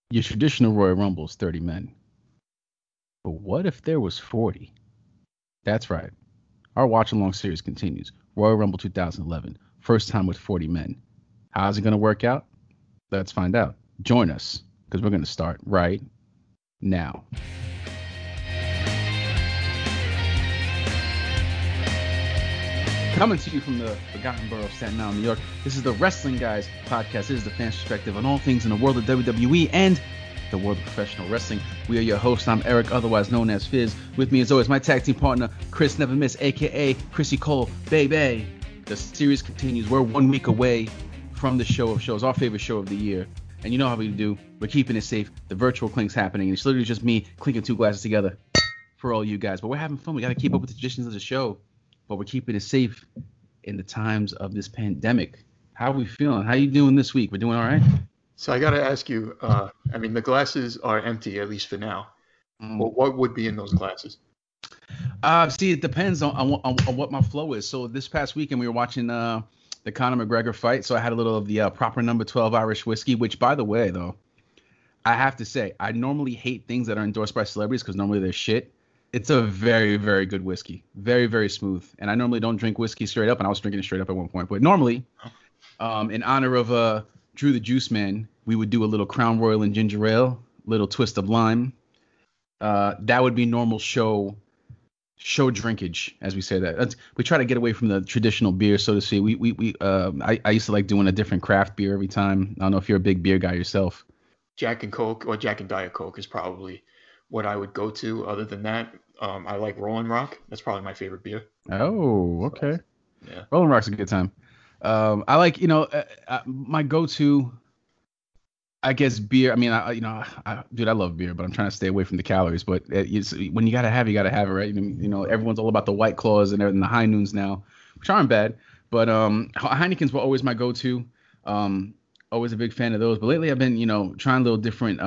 Your traditional Royal Rumble is 30 men. But what if there was 40? That's right. Our watch along series continues. Royal Rumble 2011. First time with 40 men. How's it going to work out? Let's find out. Join us because we're going to start right now. Coming to you from the Forgotten Borough of Staten Island, New York. This is the Wrestling Guys podcast. This is the fan's perspective on all things in the world of WWE and the world of professional wrestling. We are your hosts. I'm Eric, otherwise known as Fizz. With me, as always, my tag team partner, Chris Never Miss, a.k.a. Chrissy Cole. Baby, the series continues. We're 1 week away from the show of shows, our favorite show of the year. And you know how we do. We're keeping it safe. The virtual clink's happening. And it's literally just me clinking two glasses together for all you guys. But we're having fun. We got to keep up with the traditions of the show. But we're keeping it safe in the times of this pandemic. How are we feeling? How you doing this week? We're doing all right? So I got to ask you, I mean, the glasses are empty, at least for now. Well, what would be in those glasses? See, it depends on what my flow is. So this past weekend, we were watching the Conor McGregor fight. So I had a little of the proper number 12 Irish whiskey, which, by the way, though, I have to say, I normally hate things that are endorsed by celebrities because normally they're shit. It's a very, very good whiskey. Very, very smooth. And I normally don't drink whiskey straight up, and I was drinking it straight up at one point. But normally, in honor of Drew the Juice Man, we would do a little Crown Royal and ginger ale, little twist of lime. That would be normal show drinkage, as we say that. We try to get away from the traditional beer, so to say. I used to like doing a different craft beer every time. I don't know if you're a big beer guy yourself. Jack and Coke or Jack and Diet Coke is probably what I would go to. Other than that, I like Rolling Rock. That's probably my favorite beer. Oh, okay. So, yeah. Rolling Rock's a good time. I like, my go-to, I guess, beer. I mean, dude, I love beer, but I'm trying to stay away from the calories. But when you gotta have it, right? Everyone's all about the White Claws and the High Noons now, which aren't bad. But Heineken's were always my go-to. Always a big fan of those. But lately, I've been, trying a little different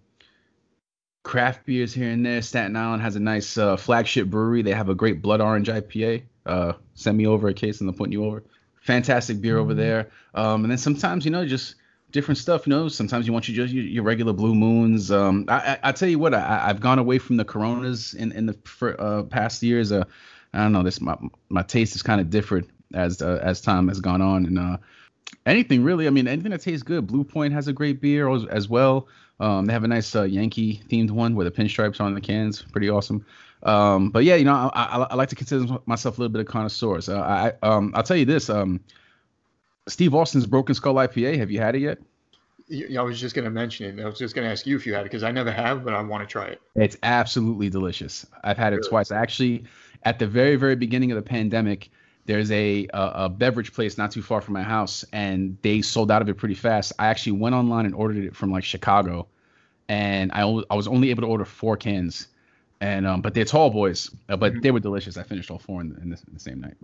craft beers here and there. Staten Island has a nice flagship brewery. They have a great Blood Orange IPA. Send me over a case and they'll put you over. Fantastic beer over there. And then sometimes, just different stuff. Sometimes you want your regular Blue Moons. I tell you what, I've gone away from the Coronas in the past years. I don't know. My taste is kind of different as time has gone on. And anything really. I mean, anything that tastes good. Blue Point has a great beer as well. They have a nice Yankee themed one where the pinstripes are on the cans. Pretty awesome. But yeah, I like to consider myself a little bit of connoisseur. So I'll tell you this. Steve Austin's Broken Skull IPA. Have you had it yet? I was just going to mention it. I was just going to ask you if you had it because I never have, but I want to try it. It's absolutely delicious. I've had it twice. Actually, at the very, very beginning of the pandemic, there's a beverage place not too far from my house, and they sold out of it pretty fast. I actually went online and ordered it from like Chicago, and I was only able to order 4 cans, and but they're tall boys, but they were delicious. I finished all 4 in the same night.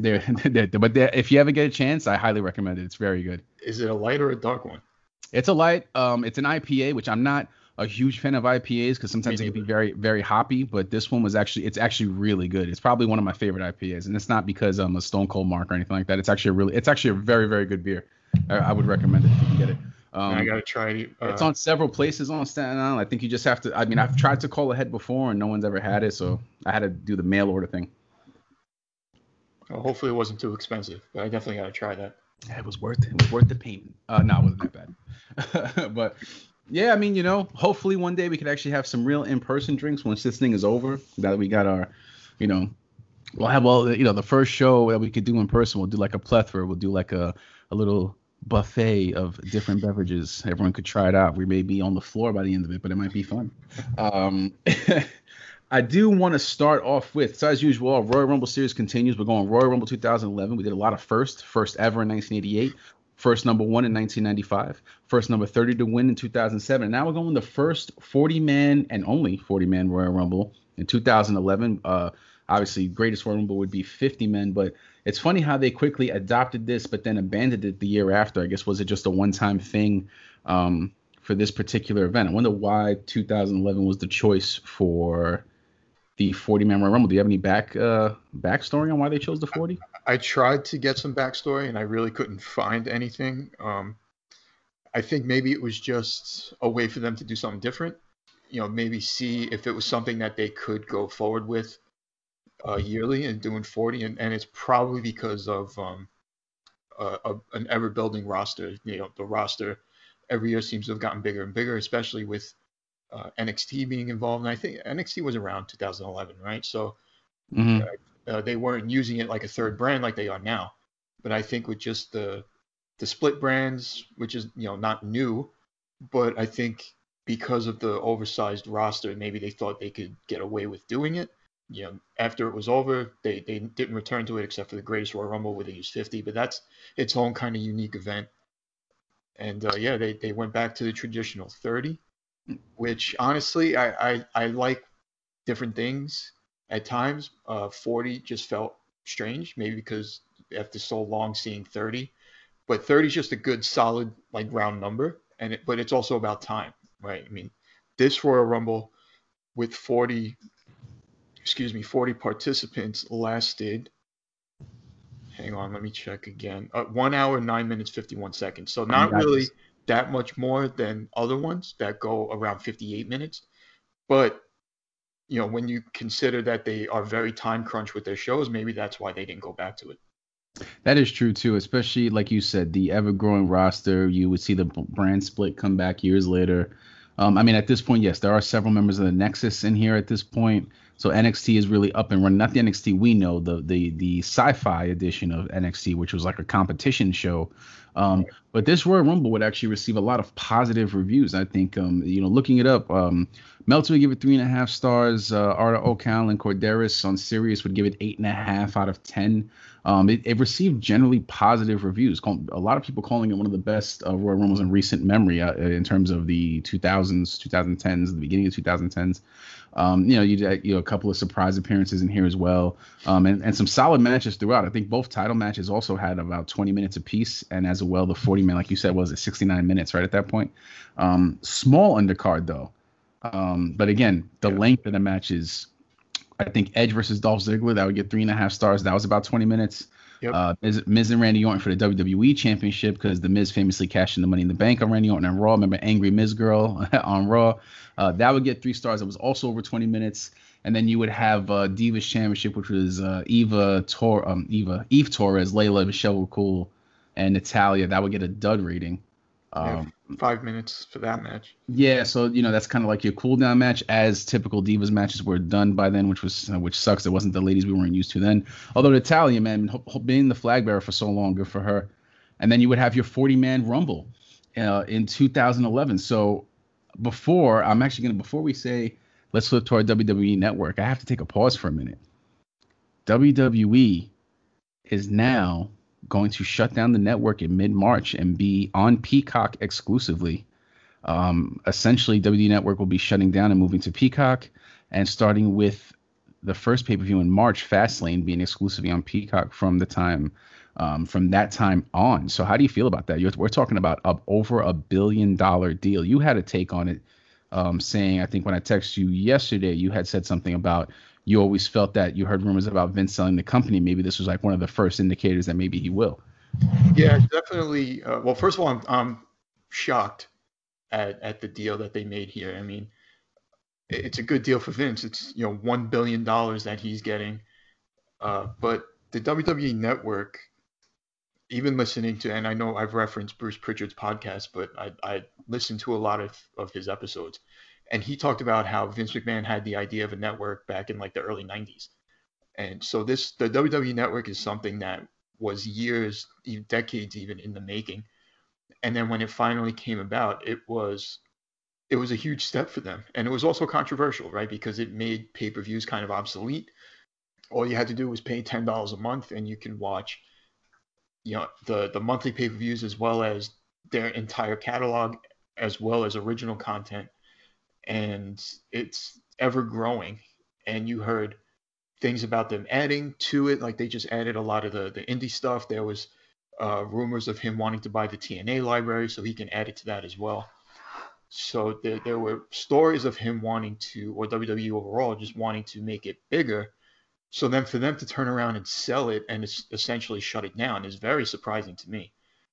If you ever get a chance, I highly recommend it. It's very good. Is it a light or a dark one? It's a light. It's an IPA, which I'm not a huge fan of IPAs because sometimes it can be very, very hoppy. But this one it's actually really good. It's probably one of my favorite IPAs, and it's not because I'm a Stone Cold mark or anything like that. It's actually a very, very good beer. I would recommend it if you can get it. I gotta try it. It's on several places on Staten Island. I think you just have to. I mean, I've tried to call ahead before, and no one's ever had it, so I had to do the mail order thing. Well, hopefully, it wasn't too expensive, but I definitely gotta try that. Yeah, it was worth it. It was worth the payment. No, it wasn't that bad. But yeah, I mean, hopefully one day we could actually have some real in-person drinks once this thing is over. Now that we got our, we'll have the first show that we could do in person. We'll do like a plethora. We'll do like a little buffet of different beverages. Everyone could try it out. We may be on the floor by the end of it, but it might be fun. I do want to start off with, so as usual, our Royal Rumble series continues. We're going Royal Rumble 2011. We did a lot of first ever in 1988, first number 1 in 1995, first number 30 to win in 2007. And now we're going the first 40-man and only 40-man Royal Rumble in 2011. Obviously, greatest Royal Rumble would be 50 men, but it's funny how they quickly adopted this, but then abandoned it the year after. I guess, was it just a one-time thing for this particular event? I wonder why 2011 was the choice for the 40-man Royal Rumble. Do you have any backstory on why they chose the 40? I tried to get some backstory, and I really couldn't find anything. I think maybe it was just a way for them to do something different. Maybe see if it was something that they could go forward with yearly and doing 40, and it's probably because of an ever building roster. The roster every year seems to have gotten bigger and bigger, especially with NXT being involved. And I think NXT was around 2011, right? So Hmm. they weren't using it like a third brand like they are now. But I think with just the split brands, which is not new, but I think because of the oversized roster, maybe they thought they could get away with doing it. After it was over, they didn't return to it except for the Greatest Royal Rumble where they used 50, but that's its own kind of unique event. And yeah, they went back to the traditional 30, which honestly I like different things at times. 40 just felt strange, maybe because after so long seeing 30, but 30 is just a good solid like round number, but it's also about time, right? I mean, this Royal Rumble with 40 participants lasted. Hang on, let me check again. 1 hour, 9 minutes, 51 seconds. So not really Yikes. that much more than other ones that go around 58 minutes. But when you consider that they are very time crunched with their shows, maybe that's why they didn't go back to it. That is true too, especially like you said, the ever-growing roster. You would see the brand split come back years later. I mean, at this point, yes, there are several members of the Nexus in here at this point. So NXT is really up and running. Not the NXT we know, the sci-fi edition of NXT, which was like a competition show. But this Royal Rumble would actually receive a lot of positive reviews. I think, looking it up, Meltzer would give it 3.5 stars. Arda Ocal and Corderis on Sirius would give it 8.5 out of 10. It received generally positive reviews. A lot of people calling it one of the best Royal Rumbles in recent memory in terms of the 2000s, 2010s, the beginning of 2010s. You had a couple of surprise appearances in here as well, and some solid matches throughout. I think both title matches also had about 20 minutes apiece, and as well the 40-man, like you said, was at 69 minutes right at that point. Small undercard though, but again, the Yeah. length of the matches. I think Edge versus Dolph Ziggler, that would get 3.5 stars. That was about 20 minutes. Yep. Miz and Randy Orton for the WWE Championship because the Miz famously cashed in the Money in the Bank on Randy Orton on Raw. Remember Angry Miz Girl on Raw? That would get 3 stars. It was also over 20 minutes. And then you would have Divas Championship, which was Eve Torres, Layla, Michelle McCool, and Natalia. That would get a dud rating. Yeah. Um, 5 minutes for that match. yeah, so that's kind of like your cool down match, as typical Divas matches were done by then, which sucks. It wasn't the ladies we weren't used to then. Although Natalia, man, being the flag bearer for so long, good for her. And then you would have your 40-man Rumble in 2011. So before we say let's flip to our WWE network, I have to take a pause for a minute. WWE is now going to shut down the network in mid-March and be on Peacock exclusively. Essentially, WWE Network will be shutting down and moving to Peacock, and starting with the first pay-per-view in March, Fastlane being exclusively on Peacock from that time on. So, how do you feel about that? We're talking about over $1 billion deal. You had a take on it, saying, I think when I texted you yesterday, you had said something about you always felt that you heard rumors about Vince selling the company. Maybe this was like one of the first indicators that maybe he will. Yeah, definitely. Well, first of all, I'm shocked at the deal that they made here. I mean, it's a good deal for Vince. It's $1 billion that he's getting. But the WWE Network, even listening to, and I know I've referenced Bruce Pritchard's podcast, but I listened to a lot of his episodes, and he talked about how Vince McMahon had the idea of a network back in like the early '90s, and so the WWE Network is something that was years, decades even in the making, and then when it finally came about, it was a huge step for them, and it was also controversial, right? Because it made pay-per-views kind of obsolete. All you had to do was pay $10 a month, and you can watch, the monthly pay-per-views as well as their entire catalog, as well as original content, and it's ever growing. And you heard things about them adding to it, like they just added a lot of the indie stuff. There was rumors of him wanting to buy the TNA library so he can add it to that as well. So there were stories of him wanting to, or WWE overall, just wanting to make it bigger. So then for them to turn around and sell it and essentially shut it down is very surprising to me.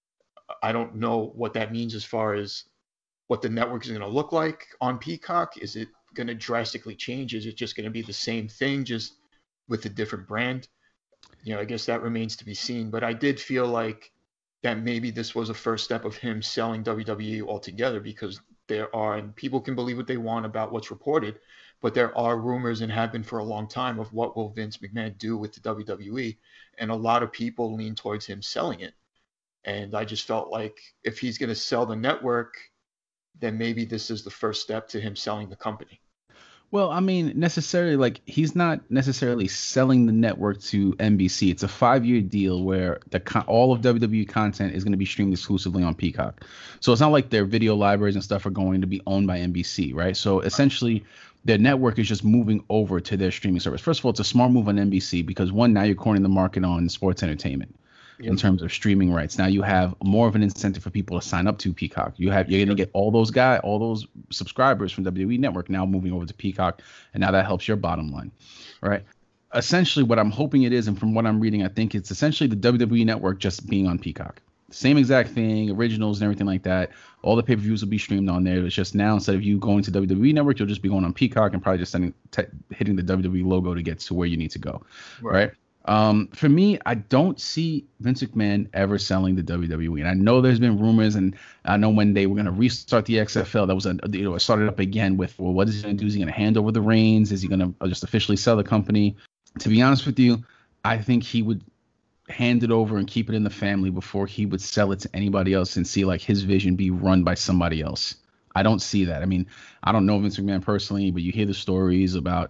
I don't know what that means as far as what the network is going to look like on Peacock. Is it going to drastically change? Is it just going to be the same thing, just with a different brand? I guess that remains to be seen. But I did feel like that maybe this was a first step of him selling WWE altogether, because and people can believe what they want about what's reported, but there are rumors, and have been for a long time, of what will Vince McMahon do with the WWE. And a lot of people lean towards him selling it. And I just felt like if he's going to sell the network, then maybe this is the first step to him selling the company. Well, I mean, necessarily, like, he's not necessarily selling the network to NBC. It's a 5-year deal where all of WWE content is going to be streamed exclusively on Peacock. So it's not like their video libraries and stuff are going to be owned by NBC, right? So essentially, their network is just moving over to their streaming service. First of all, it's a smart move on NBC because, one, now you're cornering the market on sports entertainment. Yep. In terms of streaming rights. Now you have more of an incentive for people to sign up to Peacock. You're going to get all those subscribers from WWE Network now moving over to Peacock, and now that helps your bottom line, right? Essentially, what I'm hoping it is, and from what I'm reading, I think it's essentially the WWE Network just being on Peacock. Same exact thing, originals and everything like that. All the pay-per-views will be streamed on there. It's just now, instead of you going to WWE Network, you'll just be going on Peacock and probably just hitting the WWE logo to get to where you need to go, right? For me, I don't see Vince McMahon ever selling the WWE. And I know there's been rumors, and I know when they were going to restart the XFL, that was it started up again with, well, what is he going to do? Is he going to hand over the reins? Is he going to just officially sell the company? To be honest with you, I think he would hand it over and keep it in the family before he would sell it to anybody else and see like his vision be run by somebody else. I don't see that. I mean, I don't know Vince McMahon personally, but you hear the stories about,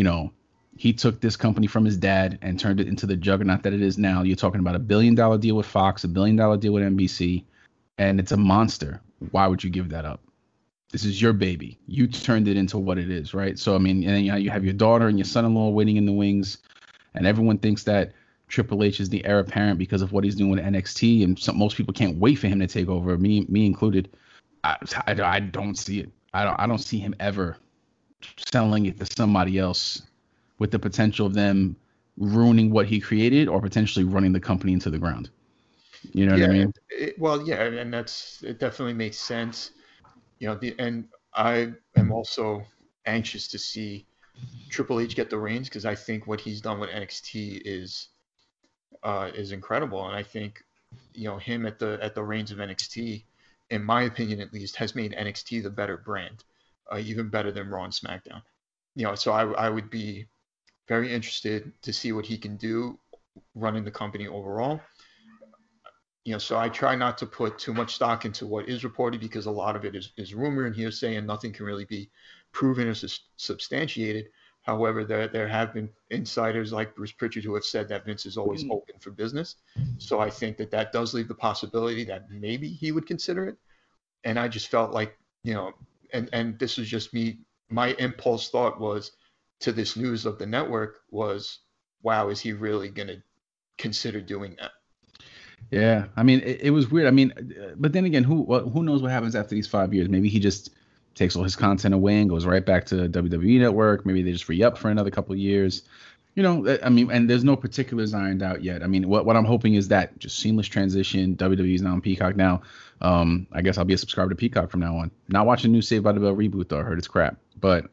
he took this company from his dad and turned it into the juggernaut that it is now. You're talking about $1 billion deal with Fox, $1 billion deal with NBC, and it's a monster. Why would you give that up? This is your baby. You turned it into what it is, right? So, I mean, and then you have your daughter and your son-in-law waiting in the wings, and everyone thinks that Triple H is the heir apparent because of what he's doing with NXT, and most people can't wait for him to take over, me included. I don't see it. I don't see him ever selling it to somebody else, with the potential of them ruining what he created or potentially running the company into the ground. You know what I mean? And it definitely makes sense. And I am also anxious to see Triple H get the reins, because I think what he's done with NXT is incredible. And I think, him at the reins of NXT, in my opinion at least, has made NXT the better brand, even better than Raw and SmackDown. So I would be very interested to see what he can do running the company overall. So I try not to put too much stock into what is reported, because a lot of it is rumor and hearsay, and nothing can really be proven or substantiated. However, there have been insiders like Bruce Pritchard who have said that Vince is always open for business. So I think that does leave the possibility that maybe he would consider it. And I just felt like, and this is just me, my impulse thought was, to this news of the network, was, wow, is he really going to consider doing that? Yeah, I mean, it was weird. I mean, but then again, who knows what happens after these 5 years? Maybe he just takes all his content away and goes right back to WWE Network. Maybe they just re-up for another couple of years. I mean, and there's no particulars ironed out yet. I mean, what I'm hoping is that just seamless transition. WWE's now on Peacock now. I guess I'll be a subscriber to Peacock from now on. Not watching the new Saved by the Bell reboot, though. I heard it's crap. But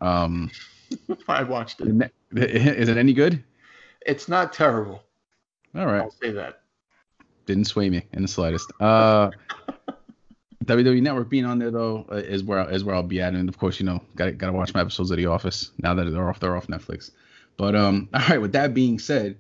I watched it. Is it any good? It's not terrible. All right. I'll say that. Didn't sway me in the slightest. WWE Network being on there though is where I'll be at, and of course, gotta watch my episodes of The Office now that they're off Netflix. But all right. With that being said,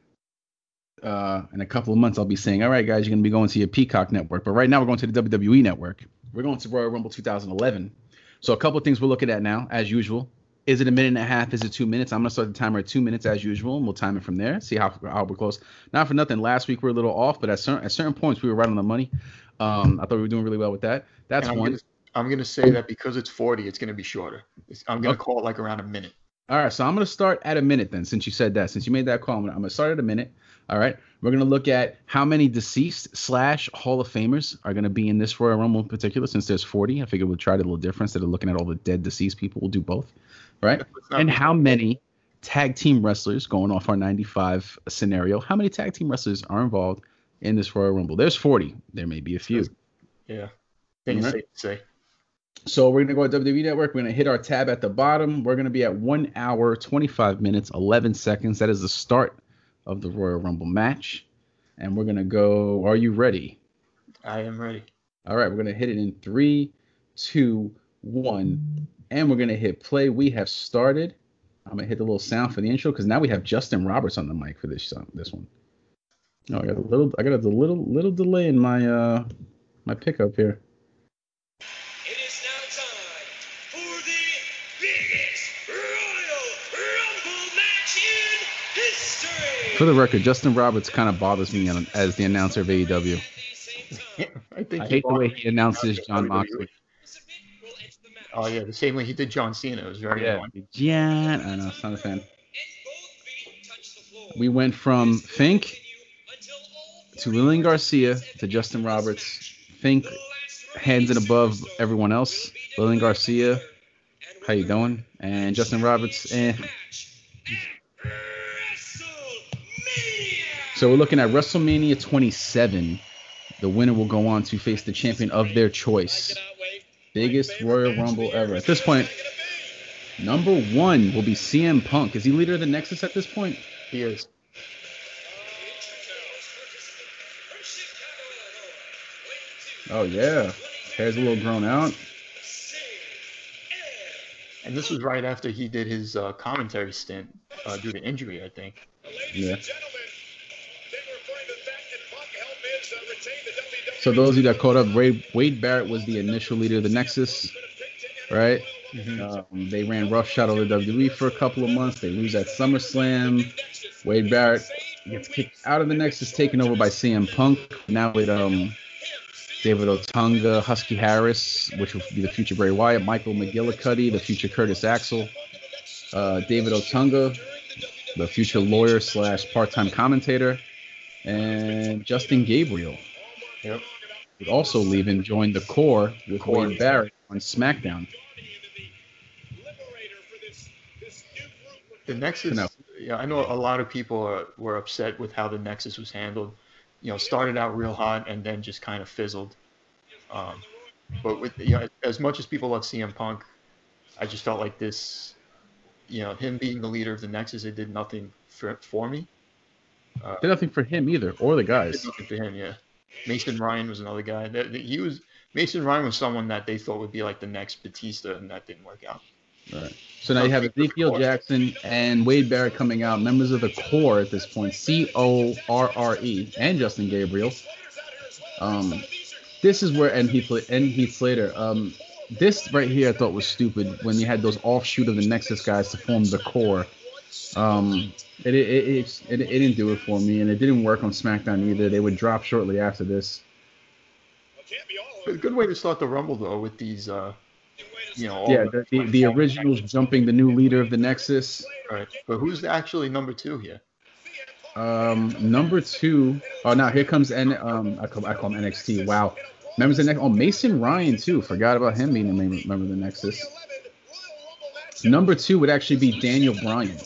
in a couple of months I'll be saying, all right, guys, you're gonna be going to your Peacock network. But right now we're going to the WWE Network. We're going to Royal Rumble 2011. So a couple of things we're looking at now, as usual. Is it a minute and a half? Is it 2 minutes? I'm going to start the timer at 2 minutes as usual, and we'll time it from there, see how we're close. Not for nothing. Last week we were a little off, but at certain points we were right on the money. I thought we were doing really well with that. That's one. I'm going to say that because it's 40, it's going to be shorter. I'm going to call it like around a minute. All right, so I'm going to start at a minute then, since you said that. Since you made that call, I'm going to start at a minute. All right, we're going to look at how many deceased / Hall of Famers are going to be in this Royal Rumble in particular, since there's 40. I figured we'll try it a little different. Instead of looking at all the dead deceased people, we'll do both. Right? And how many tag team wrestlers, going off our 95 scenario, how many tag team wrestlers are involved in this Royal Rumble. There's 40. There may be a few. Yeah. I think it's safe to say. So we're going to go to WWE Network. We're going to hit our tab at the bottom. We're going to be at 1 hour, 25 minutes, 11 seconds. That is the start of the Royal Rumble match. And we're going to go. Are you ready? I am ready. All right. We're going to hit it in 3, 2, 1. And we're going to hit play. We have started. I'm going to hit the little sound for the intro because now we have Justin Roberts on the mic for this one. Oh, I got a little delay in my my pickup here. It is now time for the biggest Royal Rumble match in history. For the record, Justin Roberts kind of bothers me as the announcer of AEW. I hate the way he announces Jon Moxley. Oh yeah, the same way he did John Cena. It was very annoying. Yeah, I know, not a fan. We went from Fink to Lillian Garcia to Justin Roberts. Fink hands it above everyone else. Lillian Garcia, how you doing? And Justin Roberts, So we're looking at WrestleMania 27. The winner will go on to face the champion of their choice. Biggest Royal Rumble ever. At this point, number 1 will be CM Punk. Is he leader of the Nexus at this point? He is. Oh, yeah. Hair's a little grown out. And this was right after he did his commentary stint due to injury, I think. Yeah. So those of you that caught up, Wade Barrett was the initial leader of the Nexus, right? Mm-hmm. They ran roughshod over the WWE for a couple of months. They lose at SummerSlam. Wade Barrett gets kicked out of the Nexus, taken over by CM Punk. Now with David Otunga, Husky Harris, which will be the future Bray Wyatt, Michael McGillicuddy, the future Curtis Axel, David Otunga, the future lawyer / part-time commentator, and Justin Gabriel. Yep. Would also leave and join the core with Wade Barrett on SmackDown. The Nexus, yeah, I know a lot of people were upset with how the Nexus was handled. You know, started out real hot and then just kind of fizzled. But with as much as people love CM Punk, I just felt like this, him being the leader of the Nexus, it did nothing for me. Did nothing for him either, or the guys. Did nothing for him, yeah. Mason Ryan was another guy. Mason Ryan was someone that they thought would be like the next Batista, and that didn't work out. All right. So now you have Ezekiel Jackson and Wade Barrett coming out, members of the core at this point, CORRE, and Justin Gabriel. This is where and Heath Slater. This right here I thought was stupid when you had those offshoot of the Nexus guys to form the core. It didn't do it for me, and it didn't work on SmackDown either. They would drop shortly after this. A good way to start the Rumble though with these, the originals jumping the new leader of the Nexus. Right, but who's actually number 2 here? Number 2. Oh, now here comes I call him NXT. Wow, members of the Nexus. Oh, Mason Ryan too. Forgot about him being a member of the Nexus. Number 2 would actually be Daniel Bryan.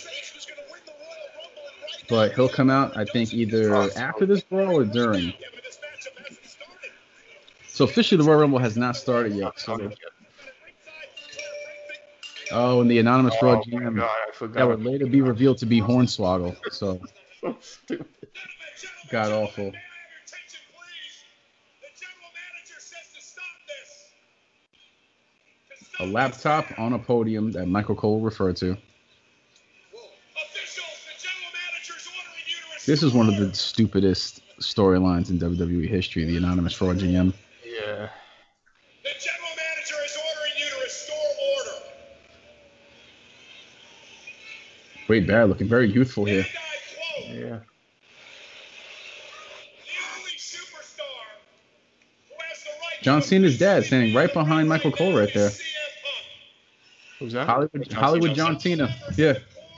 But he'll come out, I think, either after this brawl or during. So officially, the Royal Rumble has not started yet. And the anonymous Raw GM that would later be revealed to be Hornswoggle. So stupid. God awful. A laptop on a podium that Michael Cole referred to. This is one of the stupidest storylines in WWE history, the anonymous Raw GM. Yeah. The general manager is ordering you to restore order. Wade Barrett looking very youthful here. Yeah. John Cena's dad standing right behind Michael Cole right there. Who's that? Hollywood John Cena. Yeah.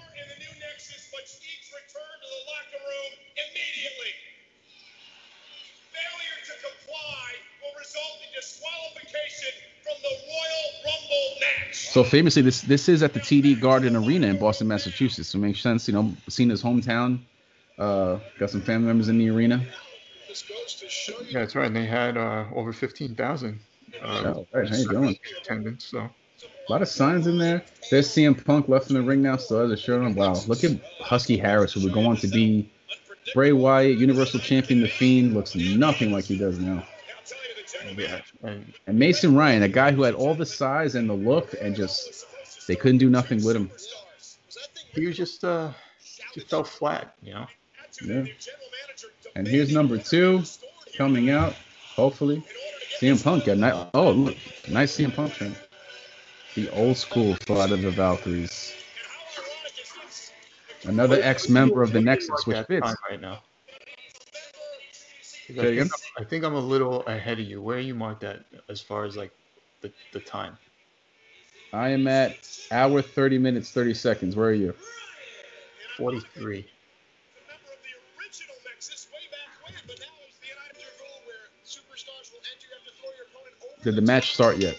So famously, this is at the TD Garden Arena in Boston, Massachusetts. So it makes sense, Cena's hometown. Got some family members in the arena. Yeah, that's right. And they had over 15,000 Oh, right, how you doing? attendance. So A lot of signs in there. There's CM Punk left in the ring now, still has a shirt on. Wow, look at Husky Harris, who would go on to be Bray Wyatt, Universal Champion, The Fiend. Looks nothing like he does now. yeah, And Mason Ryan, a guy who had all the size and the look, and just they couldn't do nothing with him. he was just fell flat, you know. Yeah. And here's number 2 coming out, hopefully. CM Punk got nice. Oh, look, nice CM Punk train. The old school Flight of the Valkyries. Another ex-member of the Nexus, which fits. Right now. I I think I'm a little ahead of you. Where are you marked at as far as like the time? I am at hour 30 minutes 30 seconds. Where are you? 43. Did the match start yet?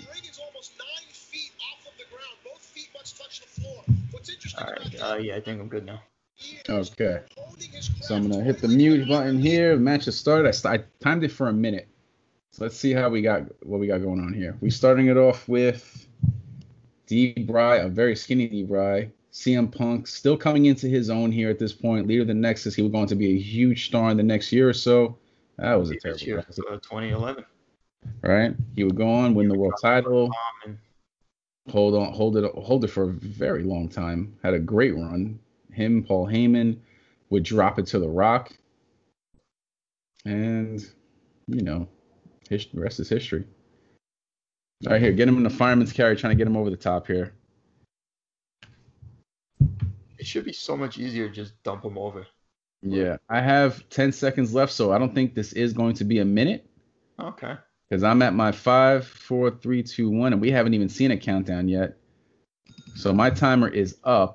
All right. Yeah, I think I'm good now. Okay. So I'm gonna hit the mute button here. The match has started. I timed it for a minute. So let's see what we got going on here. We're starting it off with D-Bry, a very skinny D-Bry. CM Punk still coming into his own here at this point. Leader of the Nexus. He was going to be a huge star in the next year or so. That was a terrible year, 2011. Right? He would go on, win the world title, hold it for a very long time. Had a great run. Him, Paul Heyman, would drop it to The Rock. And, the rest is history. All right, here, get him in the fireman's carry, trying to get him over the top here. It should be so much easier to just dump him over. Yeah, I have 10 seconds left, so I don't think this is going to be a minute. Okay. Because I'm at my 5, 4, 3, 2, 1, and we haven't even seen a countdown yet. So my timer is up.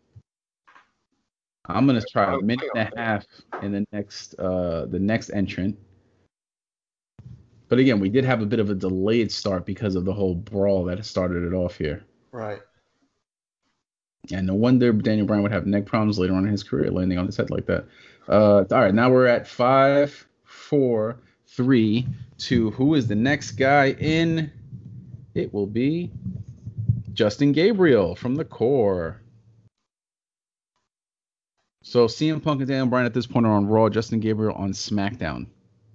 I'm gonna try a minute and a half in the next entrant. But again, we did have a bit of a delayed start because of the whole brawl that started it off here. Right. And no wonder Daniel Bryan would have neck problems later on in his career, landing on his head like that. All right, now we're at 5, 4, 3, 2. Who is the next guy in? It will be Justin Gabriel from the Core. So CM Punk and Daniel Bryan at this point are on Raw. Justin Gabriel on SmackDown.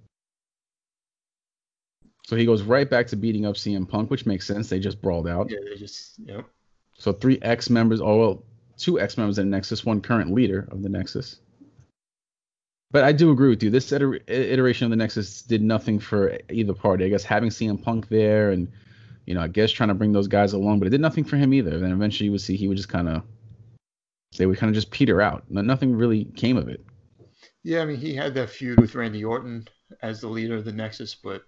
So he goes right back to beating up CM Punk, which makes sense. They just brawled out. Yeah, they just, yep. So 3 ex-members, 2 ex-members of the Nexus, 1 current leader of the Nexus. But I do agree with you. This iteration of the Nexus did nothing for either party. I guess having CM Punk there and, I guess trying to bring those guys along, but it did nothing for him either. Then eventually you would see he would just they would kind of just peter out. Nothing really came of it. Yeah, I mean, he had that feud with Randy Orton as the leader of the Nexus, but,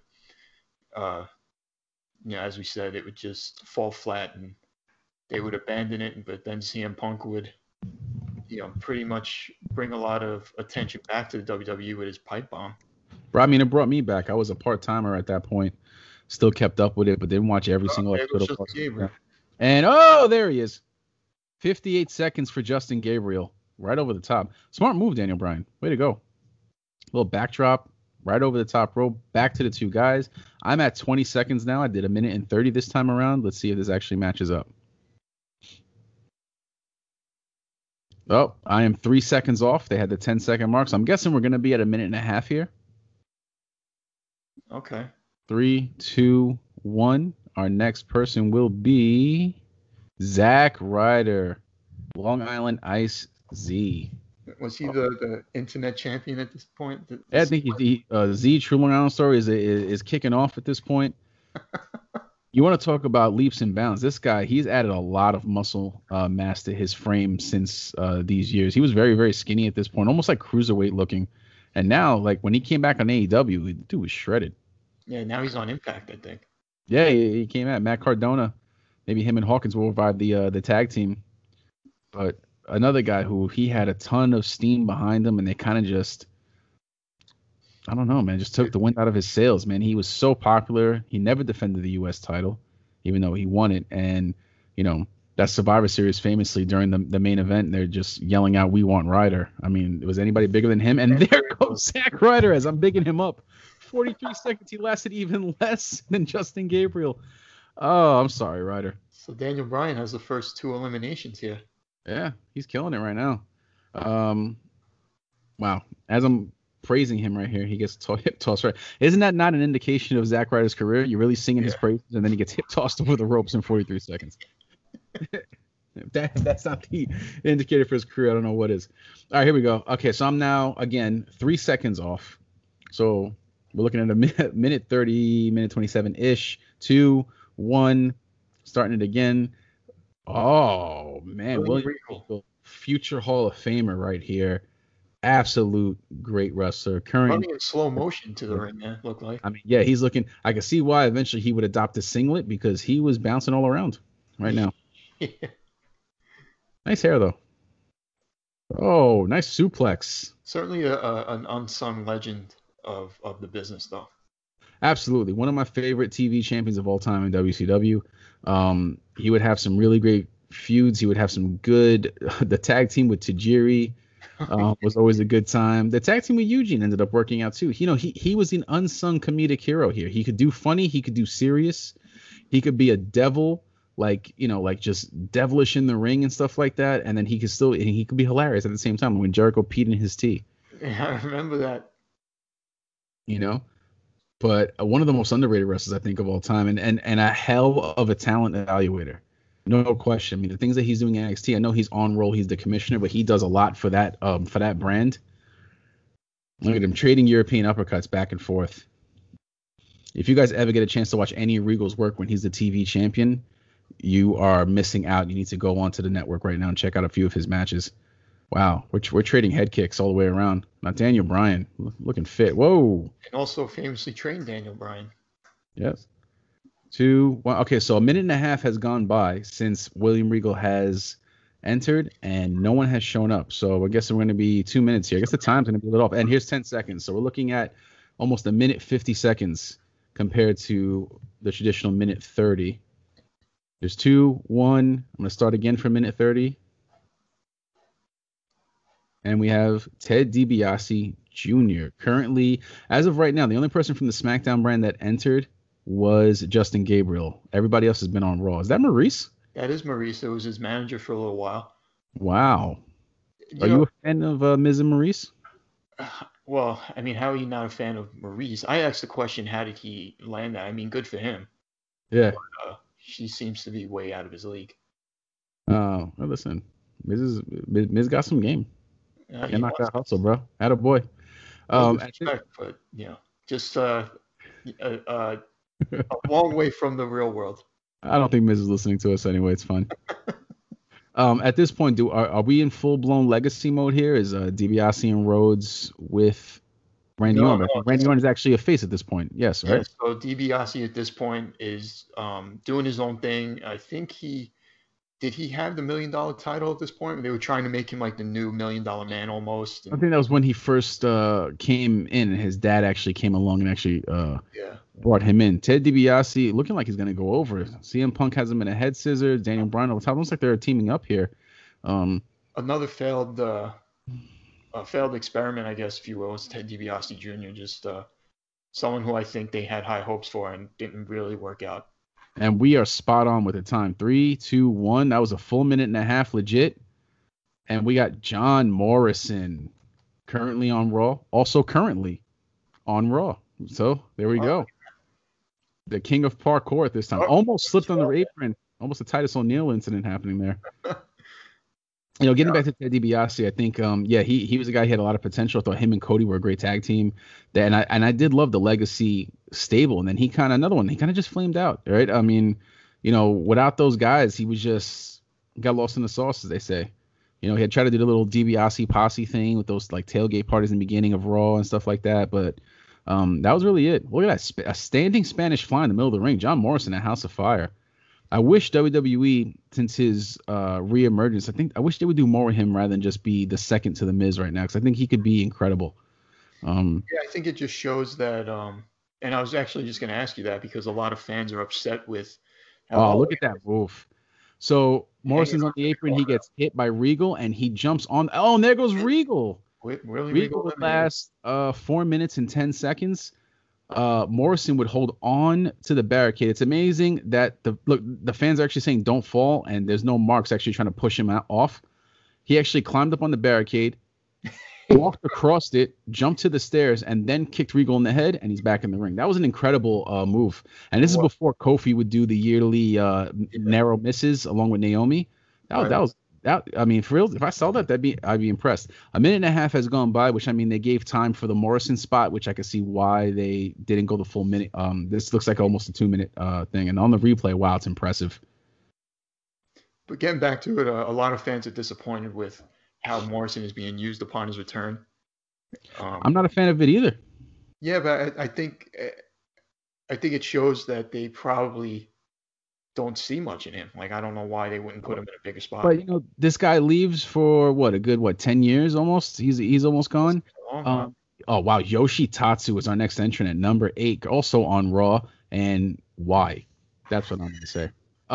as we said, it would just fall flat and they would abandon it. But then CM Punk would, pretty much bring a lot of attention back to the WWE with his pipe bomb. I mean, it brought me back. I was a part-timer at that point. Still kept up with it, but didn't watch every single episode of And, there he is. 58 seconds for Justin Gabriel. Right over the top. Smart move, Daniel Bryan. Way to go. Little backdrop. Right over the top rope. Back to the 2 guys. I'm at 20 seconds now. I did a minute and 30 this time around. Let's see if this actually matches up. Oh, I am 3 seconds off. They had the 10-second mark. So I'm guessing we're going to be at a minute and a half here. Okay. 3, 2, 1. Our next person will be Zack Ryder, Long Island Ice Z. Was he the internet champion at this point? I think Z True Long Island Story is kicking off at this point. You want to talk about leaps and bounds? This guy, he's added a lot of muscle mass to his frame since these years. He was very, very skinny at this point, almost like cruiserweight looking. And now, like when he came back on AEW, the dude was shredded. Yeah, now he's on Impact, I think. Yeah, he came out. Matt Cardona. Maybe him and Hawkins will revive the tag team. But another guy who he had a ton of steam behind him, and they kind of just, I don't know, man, just took the wind out of his sails, man. He was so popular. He never defended the U.S. title, even though he won it. And, that Survivor Series famously during the main event. They're just yelling out, "We want Ryder." I mean, was anybody bigger than him? And there goes Zack Ryder as I'm bigging him up. 43 seconds. He lasted even less than Justin Gabriel. Oh, I'm sorry, Ryder. So Daniel Bryan has the first 2 eliminations here. Yeah, he's killing it right now. Wow. As I'm praising him right here, he gets hip tossed right. Isn't that not an indication of Zack Ryder's career? You're really singing his praises, and then he gets hip tossed over the ropes in 43 seconds. That's not the indicator for his career. I don't know what is. All right, here we go. Okay, so I'm now, again, 3 seconds off. So we're looking at a minute 30, minute 27-ish. 2, 1, starting it again. Oh, man. William Regal, future Hall of Famer right here. Absolute great wrestler. Running in slow motion to the ring, man, looked like. I mean, yeah, he's looking. I can see why eventually he would adopt a singlet because he was bouncing all around right now. Yeah. Nice hair, though. Oh, nice suplex. Certainly an unsung legend of the business, though. Absolutely. One of my favorite TV champions of all time in WCW. He would have some really great feuds. He would have some good. The tag team with Tajiri was always a good time. The tag team with Eugene ended up working out too. You know, he was an unsung comedic hero here. He could do funny. He could do serious. He could be a devil, like, you know, like just devilish in the ring and stuff like that. And then he could be hilarious at the same time when Jericho peed in his tea. Yeah, I remember that. You know, but one of the most underrated wrestlers I think of all time, and a hell of a talent evaluator. No question. I mean, the things that he's doing in NXT, I know he's on roll. He's the commissioner, but he does a lot for that brand. Look at him trading European uppercuts back and forth. If you guys ever get a chance to watch any of Regal's work when he's the TV champion, you are missing out. You need to go onto the network right now and check out a few of his matches. Wow, we're trading head kicks all the way around. Now Daniel Bryan looking fit. Whoa. And also famously trained Daniel Bryan. Yes. 2, 1. Okay, so a minute and a half has gone by since William Regal has entered, and no one has shown up. So I guess we're going to be 2 minutes here. I guess the time's going to be a little off. And here's 10 seconds. So we're looking at almost a minute 50 seconds compared to the traditional minute 30. There's 2, 1. I'm going to start again for minute 30. And we have Ted DiBiase Jr. Currently, as of right now, the only person from the SmackDown brand that entered was Justin Gabriel. Everybody else has been on Raw. Is that Maurice? That is Maurice. It was his manager for a little while. Wow. Are you a fan of Miz and Maurice? Well, I mean, how are you not a fan of Maurice? I asked the question, how did he land that? I mean, good for him. Yeah. But, she seems to be way out of his league. Oh, well, listen. Miz got some game. Can't knock that hustle, bro. Atta boy. Respect, but just a long way from the real world. I don't think Miz is listening to us anyway. It's fine. At this point, are we in full blown legacy mode here? Is DiBiase and Rhodes with Randy Orton? Randy Orton is actually a face at this point. Yes, right. Yeah, so DiBiase at this point is doing his own thing. I think did he have the $1 million title at this point? They were trying to make him like the new $1 million man almost. I think that was when he first came in, and his dad actually came along and actually brought him in. Ted DiBiase looking like he's going to go over. CM Punk has him in a head scissors. Daniel Bryan on the top. Looks like they're teaming up here. Another failed experiment, I guess, if you will, was Ted DiBiase Jr. Just someone who I think they had high hopes for and didn't really work out. And we are spot on with the time. 3, 2, 1. That was a full minute and a half legit. And we got John Morrison currently on Raw. Also currently on Raw. So there we go. The king of parkour at this time. Almost slipped on the apron. Almost a Titus O'Neil incident happening there. Getting back to Ted DiBiase, I think, he was a guy who had a lot of potential. I thought him and Cody were a great tag team. And I did love the Legacy stable. And then he kind of just flamed out, right? I mean, without those guys, he was just got lost in the sauce, as they say. He had tried to do the little DiBiase posse thing with those like tailgate parties in the beginning of Raw and stuff like that. But that was really it. Look at that, a standing Spanish fly in the middle of the ring. John Morrison at House of Fire. I wish WWE, since his reemergence, I wish they would do more with him rather than just be the second to the Miz right now, because I think he could be incredible. I think it just shows that. And I was actually just going to ask you that because a lot of fans are upset with. Look at that move. So Morrison's on the apron. He gets hit by Regal, and he jumps on. Oh, and there goes Regal. Really, Regal would last 4 minutes and 10 seconds. Morrison would hold on to the barricade. It's amazing that the fans are actually saying don't fall, and there's no marks actually trying to push him off. He actually climbed up on the barricade, walked across it, jumped to the stairs, and then kicked Regal in the head, and he's back in the ring. That was an incredible move. And this is before Kofi would do the yearly narrow misses along with Naomi. I mean, for real, if I saw that, I'd be impressed. A minute and a half has gone by, which I mean, they gave time for the Morrison spot, which I could see why they didn't go the full minute. This looks like almost a 2-minute thing, and on the replay, wow, it's impressive. But getting back to it, a lot of fans are disappointed with how Morrison is being used upon his return. I'm not a fan of it either. Yeah, but I think it shows that they probably don't see much in him. Like, I don't know why they wouldn't put him in a bigger spot. But this guy leaves for a good 10 years almost. He's almost gone. Oh wow, Yoshitatsu is our next entrant at number 8, also on Raw. And why? That's what I'm going to say.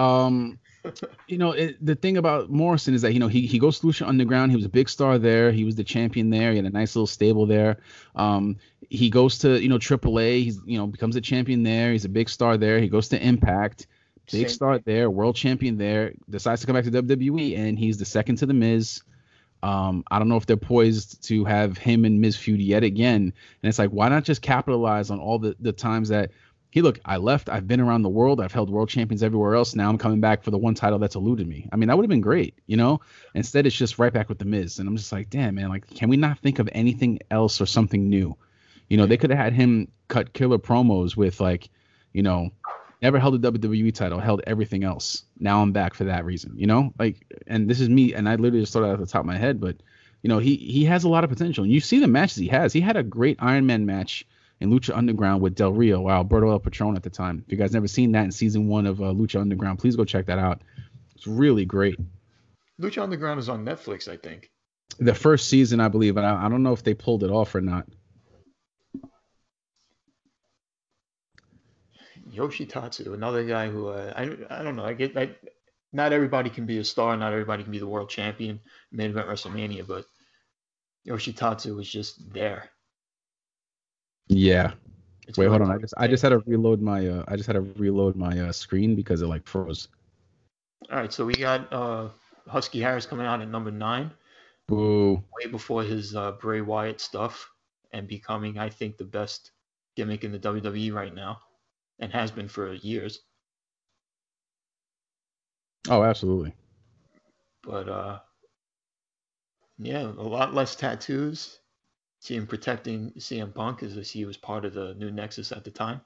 The thing about Morrison is that he goes to Lucha Underground. He was a big star there. He was the champion there. He had a nice little stable there. He goes to AAA. He's becomes a champion there. He's a big star there. He goes to Impact. Big star there, world champion there, decides to come back to WWE, and he's the second to The Miz. I don't know if they're poised to have him and Miz feud yet again. And it's like, why not just capitalize on all the times that I left, I've been around the world, I've held world champions everywhere else. Now I'm coming back for the one title that's eluded me. I mean, that would have been great, Instead, it's just right back with The Miz. And I'm just like, damn, man, like, can we not think of anything else or something new? They could have had him cut killer promos with never held a WWE title, held everything else. Now I'm back for that reason, and this is me. And I literally just thought it at the top of my head, but he has a lot of potential. And you see the matches he has. He had a great Iron Man match in Lucha Underground with Del Rio, Alberto El Patron at the time. If you guys never seen that in season 1 of Lucha Underground, please go check that out. It's really great. Lucha Underground is on Netflix, I think. The first season, I believe, but I don't know if they pulled it off or not. Yoshitatsu, another guy who I don't know. Not everybody can be a star. Not everybody can be the world champion, main event WrestleMania. But Yoshitatsu was just there. Yeah. Wait, hold on. I just had to reload my screen because it froze. All right, so we got Husky Harris coming out at number 9. Boo. Way before his Bray Wyatt stuff, and becoming, I think, the best gimmick in the WWE right now. And has been for years. Oh, absolutely. But a lot less tattoos. See him protecting CM Punk as he was part of the New Nexus at the time.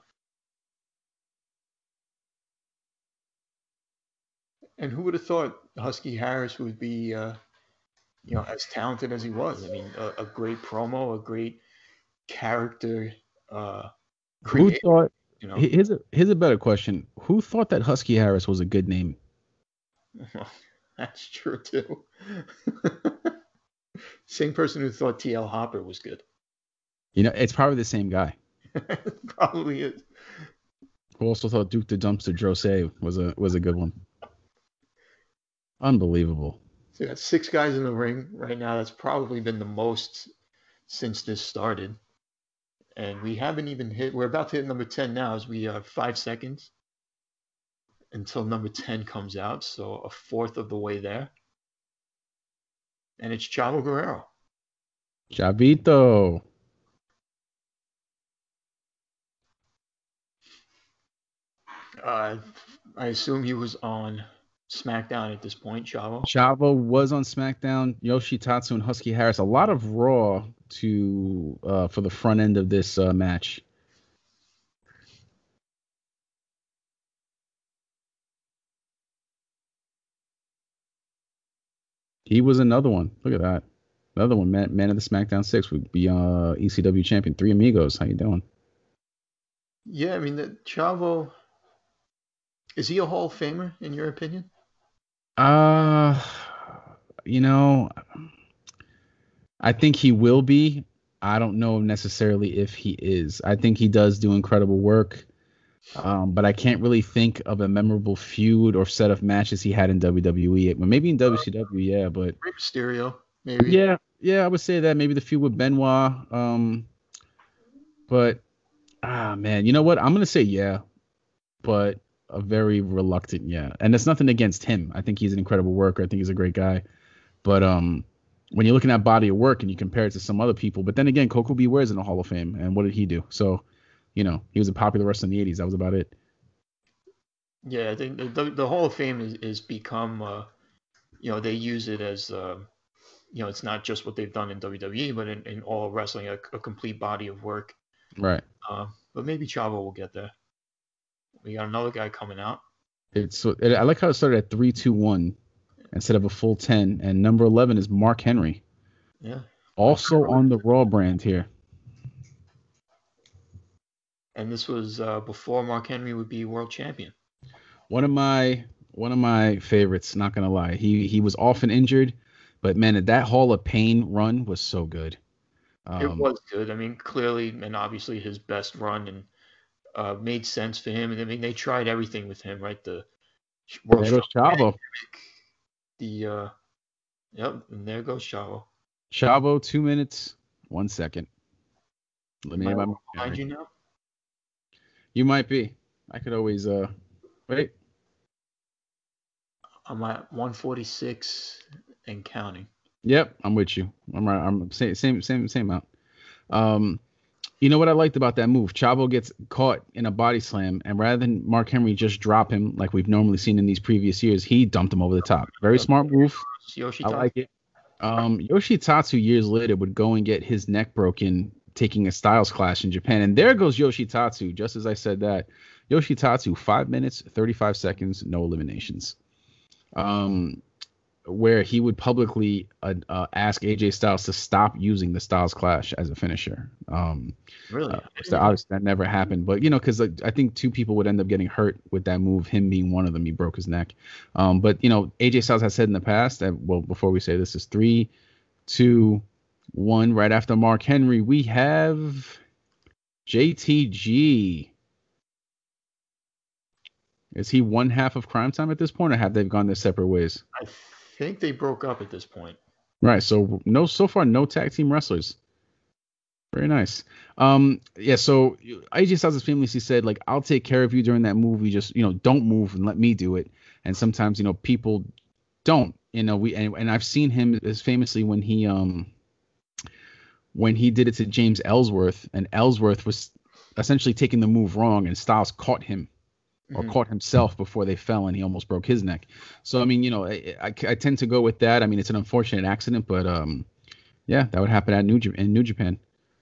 And who would have thought Husky Harris would be, as talented as he was? I mean, a great promo, a great character. Who thought? Here's a better question. Who thought that Husky Harris was a good name? Well, that's true too. Same person who thought TL Hopper was good. It's probably the same guy. Probably is. Who also thought Duke the Dumpster Drosé was a good one. Unbelievable. So you got 6 guys in the ring right now. That's probably been the most since this started. And we haven't even we're about to hit number 10 now, as we are 5 seconds until number 10 comes out. So a fourth of the way there. And it's Chavo Guerrero. Chavito. I assume he was on SmackDown at this point, Chavo. Chavo was on SmackDown. Yoshitatsu and Husky Harris. A lot of Raw for the front end of this match. He was another one. Look at that. Another one, man of the SmackDown 6 would be ECW champion. 3 Amigos. How you doing? Yeah, I mean, Chavo, is he a Hall of Famer in your opinion? I think he will be. I don't know necessarily if he is. I think he does do incredible work. But I can't really think of a memorable feud or set of matches he had in WWE. Well, maybe in WCW, yeah, but Rey Mysterio, maybe. yeah, I would say that maybe the feud with Benoit. But man, you know what? I'm gonna say yeah, but a very reluctant yeah. And it's nothing against him. I think he's an incredible worker. I think he's a great guy. But when you're looking at body of work and you compare it to some other people, but then again, Coco Beware's in the Hall of Fame, and what did he do? So, he was a popular wrestler in the '80s. That was about it. Yeah, I think the Hall of Fame is become, they use it as, it's not just what they've done in WWE, but in all wrestling, a complete body of work. Right. But maybe Chavo will get there. We got another guy coming out. I like how it started at 3-2-1 instead of a full 10, and number 11 is Mark Henry. Yeah. Also on the Raw brand here. And this was before Mark Henry would be world champion. One of my favorites, not gonna lie. He was often injured, but man, that Hall of Pain run was so good. It was good. I mean, clearly and obviously his best run, and made sense for him. And I mean, they tried everything with him, right? The World there goes Chavo. And there goes Chavo. Chavo, 2 minutes, 1 second. Eliminated by Mark Henry. Behind you now? You might be. I could always wait. I'm at 146 and counting. Yep, I'm with you. I'm right. I'm same amount. You know what I liked about that move? Chavo gets caught in a body slam, and rather than Mark Henry just drop him like we've normally seen in these previous years, he dumped him over the top. Very smart move. I like it. Yoshitatsu years later would go and get his neck broken taking a Styles Clash in Japan, and there goes Yoshitatsu. Just as I said that, Yoshitatsu 5 minutes 35 seconds, no eliminations. Where he would publicly ask AJ Styles to stop using the Styles Clash as a finisher. Really? Obviously that never happened, but because I think two people would end up getting hurt with that move. Him being one of them, he broke his neck. But AJ Styles has said in the past that, well, before we say this is 3, 2, 1. Right after Mark Henry, we have JTG. Is he one half of Crime Time at this point, or have they gone their separate ways? I think they broke up at this point. Right. So so far, no tag team wrestlers. Very nice. So AJ Styles' famously said, like, I'll take care of you during that move. You just, don't move and let me do it. And sometimes, people don't, and I've seen him as famously when he did it to James Ellsworth, and Ellsworth was essentially taking the move wrong, and Styles caught him. Or caught himself before they fell, and he almost broke his neck. So, I mean, I tend to go with that. I mean, it's an unfortunate accident, but that would happen in New Japan.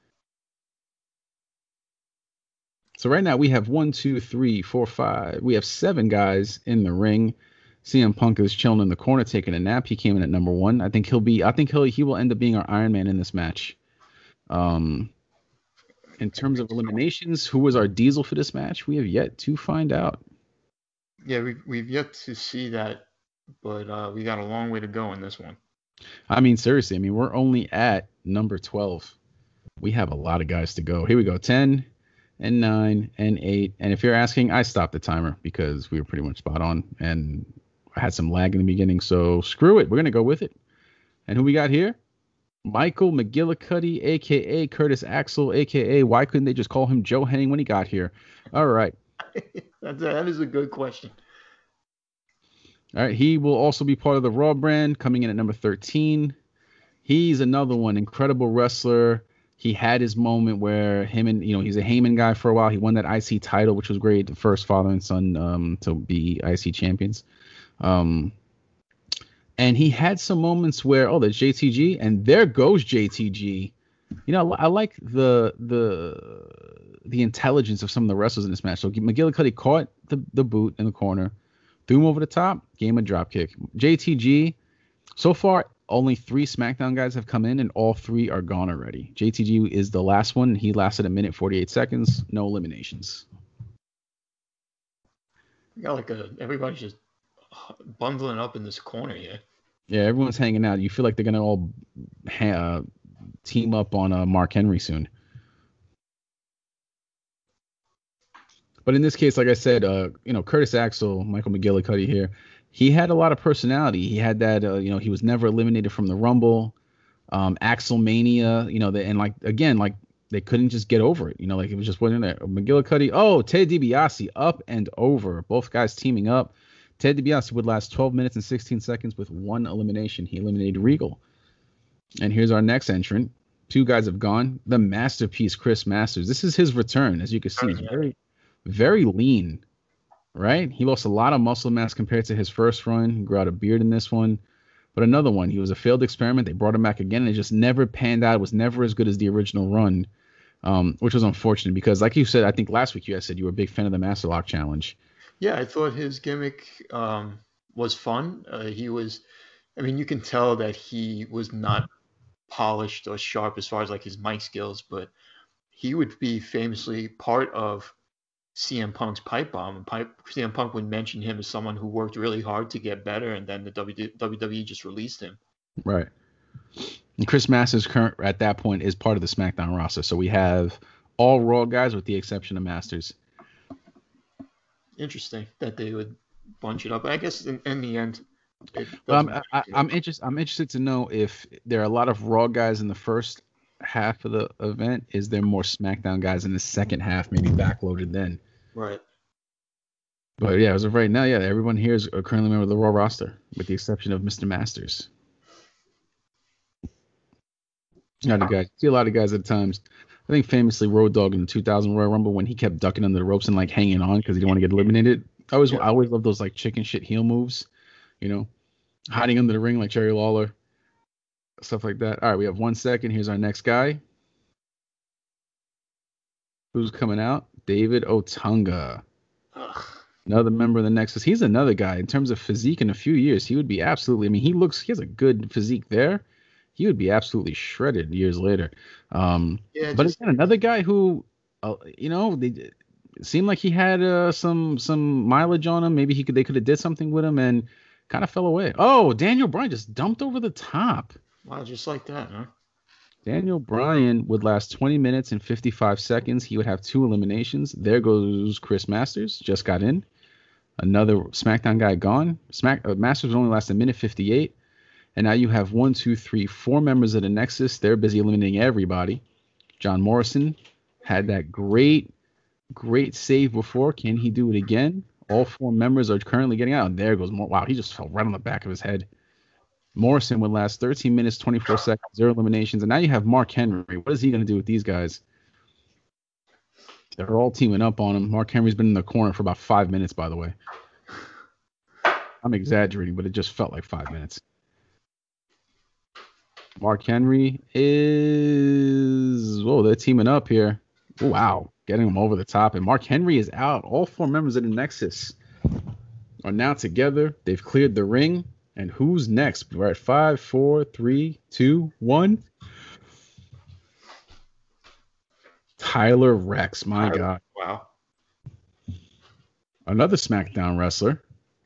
So right now we have 1, 2, 3, 4, 5. We have 7 guys in the ring. CM Punk is chilling in the corner taking a nap. He came in at number 1. I think he will end up being our Iron Man in this match. In terms of eliminations, who was our Diesel for this match? We have yet to find out. Yeah, we've yet to see that, but we got a long way to go in this one. I mean, seriously. I mean, we're only at number 12. We have a lot of guys to go. Here we go. 10 and 9 and 8. And if you're asking, I stopped the timer because we were pretty much spot on. And I had some lag in the beginning. So screw it. We're going to go with it. And who we got here? Michael McGillicuddy, a.k.a. Curtis Axel, a.k.a. why couldn't they just call him Joe Henning when he got here? All right. That is a good question. All right. He will also be part of the Raw brand, coming in at number 13. He's another one, incredible wrestler. He had his moment where he's a Heyman guy for a while. He won that IC title, which was great. The first father and son to be IC champions. And he had some moments where, there's JTG, and there goes JTG. I like the intelligence of some of the wrestlers in this match. So McGillicuddy caught the boot in the corner, threw him over the top, gave him a drop kick. JTG, so far, only 3 SmackDown guys have come in, and all 3 are gone already. JTG is the last one. He lasted 1 minute 48 seconds, no eliminations. Everybody's just bundling up in this corner here. Yeah, everyone's hanging out. You feel like they're gonna all team up on Mark Henry soon. But in this case, like I said, Curtis Axel, Michael McGillicuddy here, he had a lot of personality. He had that, he was never eliminated from the Rumble. Axel Mania, and like again, like they couldn't just get over it. Like it was just wasn't there. McGillicuddy, Ted DiBiase, up and over. Both guys teaming up. Ted DiBiase would last 12 minutes and 16 seconds with one elimination. He eliminated Regal. And here's our next entrant. Two guys have gone. The masterpiece, Chris Masters. This is his return, as you can see. He's very, very lean, right? He lost a lot of muscle mass compared to his first run. He grew out a beard in this one. But another one, he was a failed experiment. They brought him back again, and it just never panned out. It was never as good as the original run, which was unfortunate because, like you said, I think last week you guys said you were a big fan of the Master Lock Challenge. Yeah, I thought his gimmick was fun. You can tell that he was not polished or sharp as far as like his mic skills, but he would be famously part of CM Punk's pipe bomb. And CM Punk would mention him as someone who worked really hard to get better, and then the WWE just released him. Right. And Chris Masters current at that point is part of the SmackDown roster, so we have all Raw guys with the exception of Masters. Interesting that they would bunch it up. I guess in the end, I'm interested to know if there are a lot of Raw guys in the first half of the event. Is there more SmackDown guys in the second half, maybe backloaded then? Right. But yeah, as of right now, everyone here is currently a member of the Raw roster, with the exception of Mr. Masters. See a lot of guys at times. I think famously Road Dogg in the 2000 Royal Rumble when he kept ducking under the ropes and like hanging on because he didn't want to get eliminated. I always love those like chicken shit heel moves, hiding under the ring like Jerry Lawler, stuff like that. All right, we have 1 second. Here's our next guy. Who's coming out? David Otunga. Ugh. Another member of the Nexus. He's another guy in terms of physique. In a few years, he would be absolutely. He has a good physique there. He would be absolutely shredded years later. But again, another guy who, it seemed like he had some mileage on him. Maybe they could have did something with him and kind of fell away. Oh, Daniel Bryan just dumped over the top. Wow, just like that, huh? Daniel Bryan would last 20 minutes and 55 seconds. He would have 2 eliminations. There goes Chris Masters. Just got in. Another SmackDown guy gone. Masters would only last a minute 58. And now you have 4 members of the Nexus. They're busy eliminating everybody. John Morrison had that great save before. Can he do it again? All 4 members are currently getting out. And there goes more. Wow, he just fell right on the back of his head. Morrison would last 13 minutes, 24 seconds, 0 eliminations. And now you have Mark Henry. What is he going to do with these guys? They're all teaming up on him. Mark Henry's been in the corner for about 5 minutes, by the way. I'm exaggerating, but it just felt like 5 minutes. Mark Henry is... they're teaming up here. Oh, wow. Getting him over the top. And Mark Henry is out. All 4 members of the Nexus are now together. They've cleared the ring. And who's next? We're at 5, 4, 3, 2, 1. Tyler Rex. My God. Wow. Another SmackDown wrestler.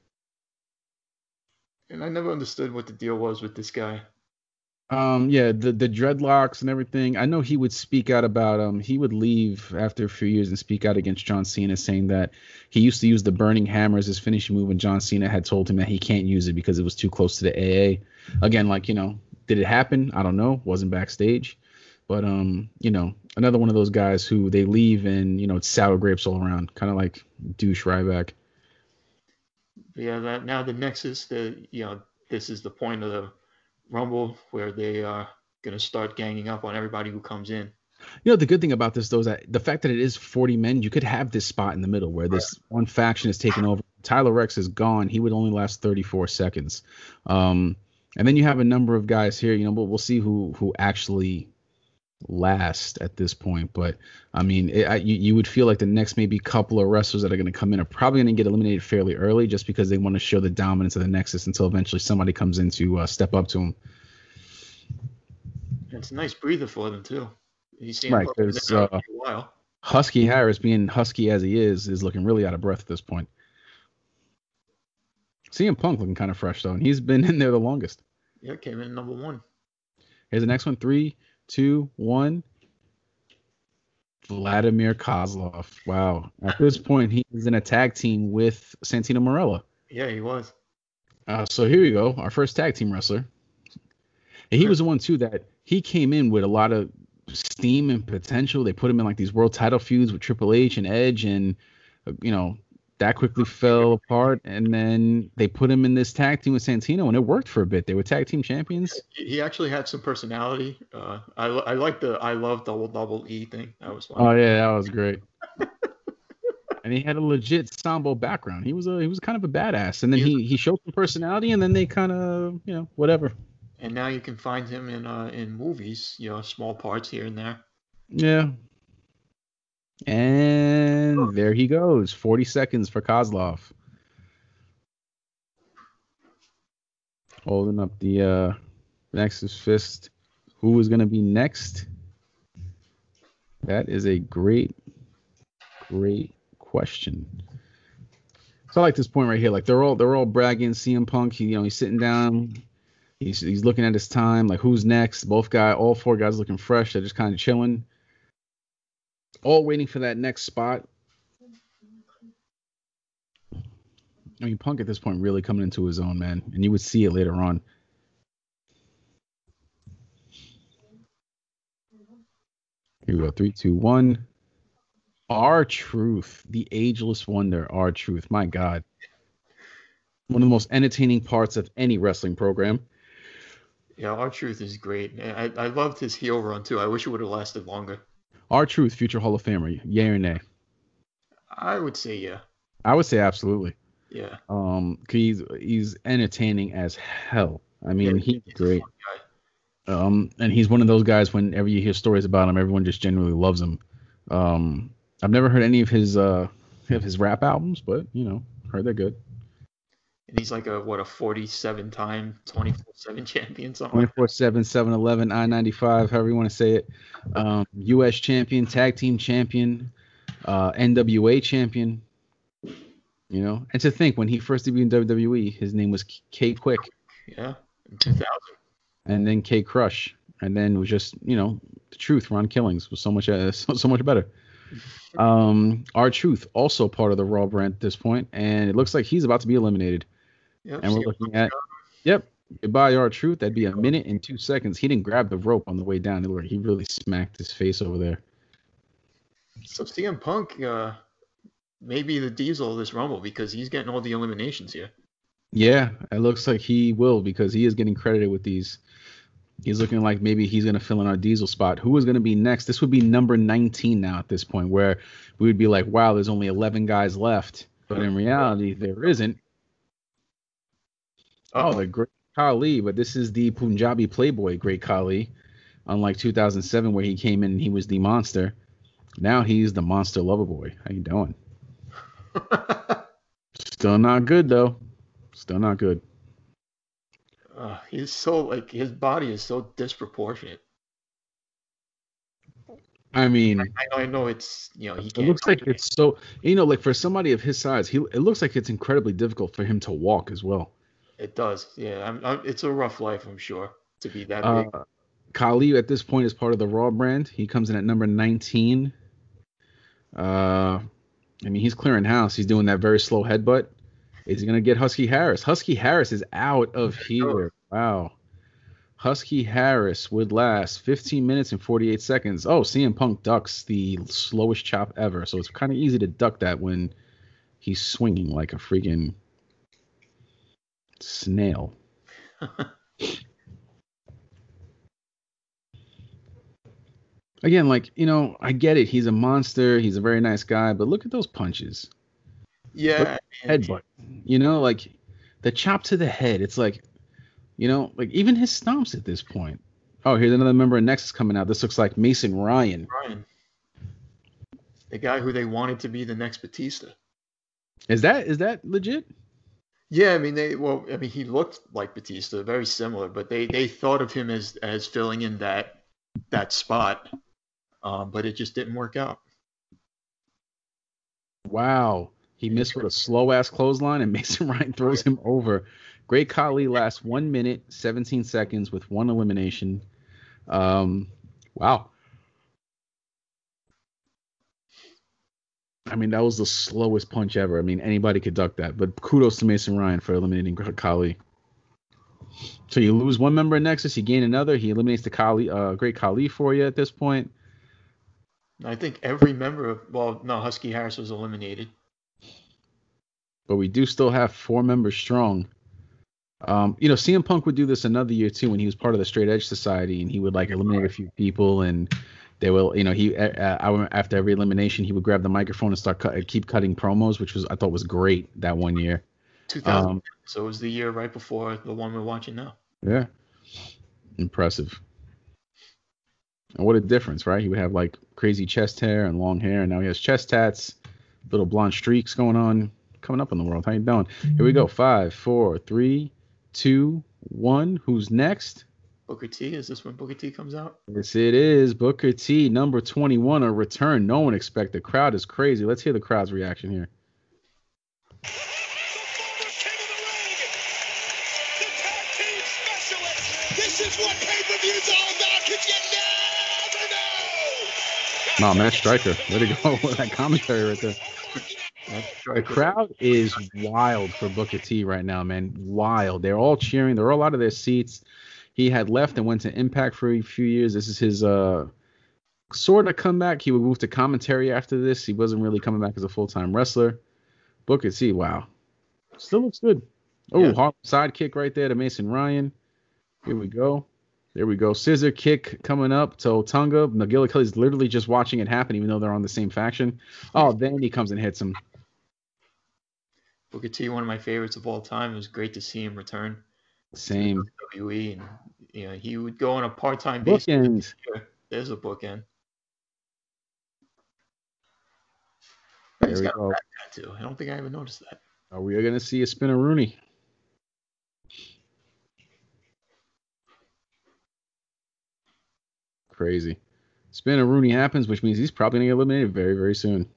And I never understood what the deal was with this guy. The dreadlocks and everything. I know he would speak out about he would leave after a few years and speak out against John Cena, saying that he used to use the burning hammer as his finishing move, and John Cena had told him that he can't use it because it was too close to the AA. Again, did it happen? I don't know. Wasn't backstage. But another one of those guys who they leave and it's sour grapes all around, kind of like douche Ryback. Yeah, now the Nexus, this is the point of the Rumble where they are going to start ganging up on everybody who comes in. The good thing about this, though, is that the fact that it is 40 men, you could have this spot in the middle where this one faction is taking over. Tyler Rex is gone. He would only last 34 seconds. And then you have a number of guys here, we'll see who actually last at this point. But, you would feel like the next maybe couple of wrestlers that are going to come in are probably going to get eliminated fairly early just because they want to show the dominance of the Nexus until eventually somebody comes in to step up to them. It's a nice breather for them, too. Right, because Husky Harris, being husky as he is looking really out of breath at this point. CM Punk looking kind of fresh, though, and he's been in there the longest. Yeah, came in number 1. Here's the next one. 3, 2, 1. Vladimir Kozlov. Wow. At this point, he is in a tag team with Santino Marella. Yeah, he was. So here we go. Our first tag team wrestler. And he was the one, too, that he came in with a lot of steam and potential. They put him in like these world title feuds with Triple H and Edge, and, that quickly fell apart. And then they put him in this tag team with Santino, and it worked for a bit. They were tag team champions. He actually had some personality. I like the I love double E thing. That was fun. Oh, yeah, that was great. And he had a legit Sambo background. He was kind of a badass. And then he showed some personality, and then they kind of, whatever. And now you can find him in movies, small parts here and there. Yeah. And there he goes. 40 seconds for Kozlov. Holding up the Nexus fist. Who is going to be next? That is a great question. So I like this point right here. Like they're all bragging. CM Punk, he's sitting down. He's looking at his time. Like who's next? All four guys looking fresh. They're just kind of chilling. All waiting for that next spot. I mean, Punk at this point really coming into his own, man. And you would see it later on. Here we go. 3, 2, 1. R-Truth, the ageless wonder, R-Truth. My God. One of the most entertaining parts of any wrestling program. Yeah, R-Truth is great. I loved his heel run, too. I wish it would have lasted longer. R-Truth, future Hall of Famer, yay or nay? I would say yeah. I would say absolutely. Yeah. He's entertaining as hell. I mean, he's great. And he's one of those guys. Whenever you hear stories about him, everyone just genuinely loves him. I've never heard any of his rap albums, but heard they're good. And he's like a 47-time 24/7 champion, something. 24/7, 7-Eleven, I-95, however you want to say it. U.S. champion, tag team champion, NWA champion. And to think when he first debuted in WWE, his name was K-Quick. Yeah, in 2000. And then K-Crush, and then it was just the Truth. Ron Killings was so much better. R-Truth also part of the Raw brand at this point, and it looks like he's about to be eliminated. Yep, and we're looking at goodbye R-Truth. That'd be 1 minute and 2 seconds. He didn't grab the rope on the way down. He really smacked his face over there. So CM Punk may be the Diesel of this Rumble because he's getting all the eliminations here. Yeah, it looks like he will because he is getting credited with these. He's looking like maybe he's going to fill in our Diesel spot. Who is going to be next? This would be number 19 now at this point, where we would be like, wow, there's only 11 guys left. But in reality, there isn't. Oh, the Great Khali, but this is the Punjabi Playboy Great Khali. Unlike 2007, where he came in and he was the monster. Now he's the Monster Lover Boy. How you doing? Still not good, though. Still not good. He's so his body is so disproportionate. I mean, I know it's he can't. It looks like it's so like for somebody of his size, it looks like it's incredibly difficult for him to walk as well. It does, yeah. It's a rough life, I'm sure, to be that big. Khali at this point is part of the Raw brand. He comes in at number 19. I mean, he's clearing house. He's doing that very slow headbutt. Is he going to get Husky Harris? Husky Harris is out of here. Wow. Husky Harris would last 15 minutes and 48 seconds. Oh, CM Punk ducks the slowest chop ever. So it's kind of easy to duck that when he's swinging like a freaking snail. Again, I get it. He's a monster. He's a very nice guy. But look at those punches. Yeah. Headbutt. The chop to the head. It's like even his stomps at this point. Oh, here's another member of Nexus coming out. This looks like Mason Ryan. The guy who they wanted to be the next Batista. Is that legit? Yeah, I mean he looked like Batista, very similar, but they thought of him as filling in that spot. But it just didn't work out. Wow. He missed with a slow-ass clothesline, and Mason Ryan throws him over. Great Khali lasts 1 minute, 17 seconds with 1 elimination. Wow. I mean, that was the slowest punch ever. I mean, anybody could duck that. But kudos to Mason Ryan for eliminating Khali. So you lose one member of Nexus, you gain another. He eliminates the Great Khali for you at this point. I think every member of Husky Harris was eliminated. But we do still have 4 members strong. CM Punk would do this another year too when he was part of the Straight Edge Society, and he would like eliminate a few people, and they will, after every elimination, he would grab the microphone and keep cutting promos, which I thought was great that one year. 2000. So it was the year right before the one we're watching now. Yeah, impressive. And what a difference, right? He would have like crazy chest hair and long hair, and now he has chest tats, little blonde streaks going on. Coming up in the world. How you doing? Here we go. 5, 4, 3, 2, 1. Who's next? Booker T. Is this when Booker T comes out? Yes, it is. Booker T, number 21, a return. No one expected. The crowd is crazy. Let's hear the crowd's reaction here. The former king of the ring, the tag team specialist. This is what pay-per-view's all about, because you never know. No, Matt Striker. Way to go with that commentary right there. The crowd is wild for Booker T right now, man. Wild. They're all cheering. They're all out of their seats. He had left and went to Impact for a few years. This is his sort of comeback. He would move to commentary after this. He wasn't really coming back as a full-time wrestler. Booker T, wow. Still looks good. Oh, yeah. Harlem sidekick right there to Mason Ryan. Here we go. There we go. Scissor kick coming up to Otunga. McGillicuddy's literally just watching it happen, even though they're on the same faction. Oh, then he comes and hits him. Booker T, one of my favorites of all time. It was great to see him return. Same. WWE, and he would go on a part-time basis. Bookend. There's a bookend. He's got a tattoo. I don't think I even noticed that. Oh, we are going to see a Spinaroonie. Crazy. Spinaroonie happens, which means he's probably going to get eliminated very, very soon.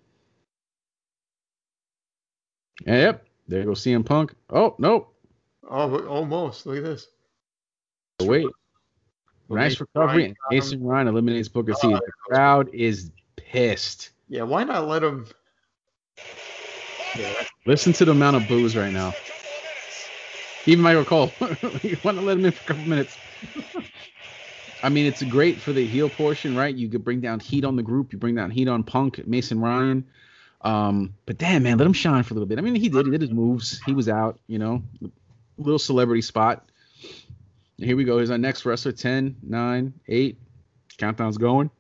Yep. There goes CM Punk. Oh, nope. Oh, almost. Look at this. Wait. Nice recovery. And Mason Ryan eliminates Booker T. The crowd is pissed. Yeah, why not let him... Yeah. Listen to the amount of boos right now. Even Michael Cole. You want to let him in for a couple minutes. I mean, it's great for the heel portion, right? You could bring down heat on the group. You bring down heat on Punk, Mason Ryan. But damn, man, let him shine for a little bit. I mean, he did his moves. He was out, little celebrity spot. And here we go. Here's our next wrestler. 10, 9, 8. Countdown's going.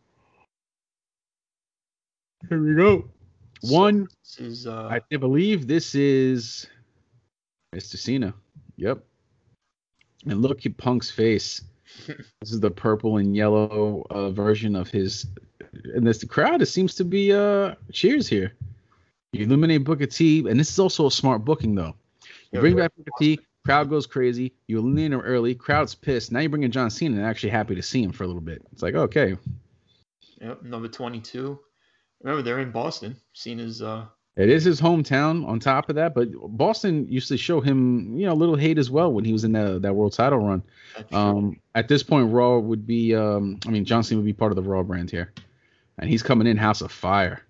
Here we go. 1. This is, I believe this is Mr. Cena. Yep. And look at Punk's face. This is the purple and yellow version of his. And the crowd, it seems to be cheers here. You eliminate Booker T, and this is also a smart booking, though. You bring back Booker T, crowd goes crazy. You eliminate him early, crowd's pissed. Now you bring in John Cena, and they're actually happy to see him for a little bit. It's like, okay. Yep, number 22. Remember, they're in Boston. Cena's... It is his hometown on top of that, but Boston used to show him, a little hate as well when he was in that world title run. At this point, Raw would be, John Cena would be part of the Raw brand here. And he's coming in House of Fire.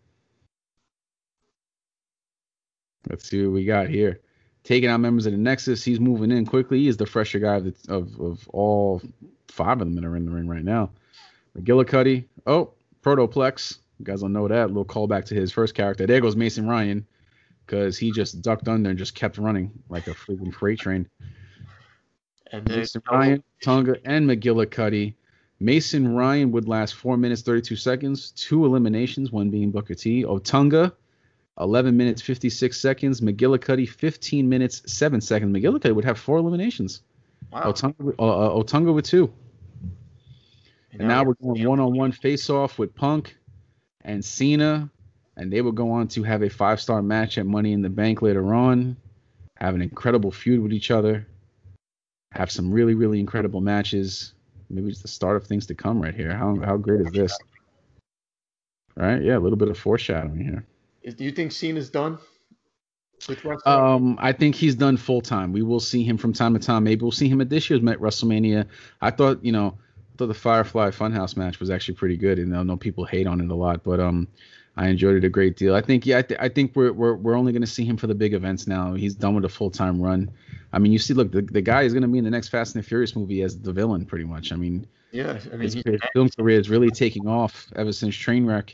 Let's see what we got here. Taking out members of the Nexus. He's moving in quickly. He is the fresher guy of all 5 of them that are in the ring right now. McGillicuddy. Oh, Protoplex. You guys don't know that. A little callback to his first character. There goes Mason Ryan, because he just ducked under and just kept running like a freaking freight train. And Mason Ryan, Tonga, and McGillicuddy. Mason Ryan would last 4 minutes, 32 seconds. 2 eliminations, one being Booker T. Otunga, 11 minutes, 56 seconds. McGillicuddy, 15 minutes, 7 seconds. McGillicuddy would have 4 eliminations. Wow. Otunga with 2. And now we're going one-on-one face-off with Punk and Cena, and they will go on to have a 5-star match at Money in the Bank later on, have an incredible feud with each other, have some really, really incredible matches. Maybe it's the start of things to come right here. How great is this? Right? Yeah, a little bit of foreshadowing here. Do you think Cena's done with wrestling? I think he's done full time. We will see him from time to time. Maybe we'll see him at this year's WrestleMania. I thought the Firefly Funhouse match was actually pretty good, and I know people hate on it a lot, but I enjoyed it a great deal. I think, yeah, I think we're only going to see him for the big events now. He's done with a full-time run. I mean, you see, look, the guy is going to be in the next Fast and the Furious movie as the villain, pretty much. I mean, Yeah, I mean, his film career is really taking off ever since Trainwreck.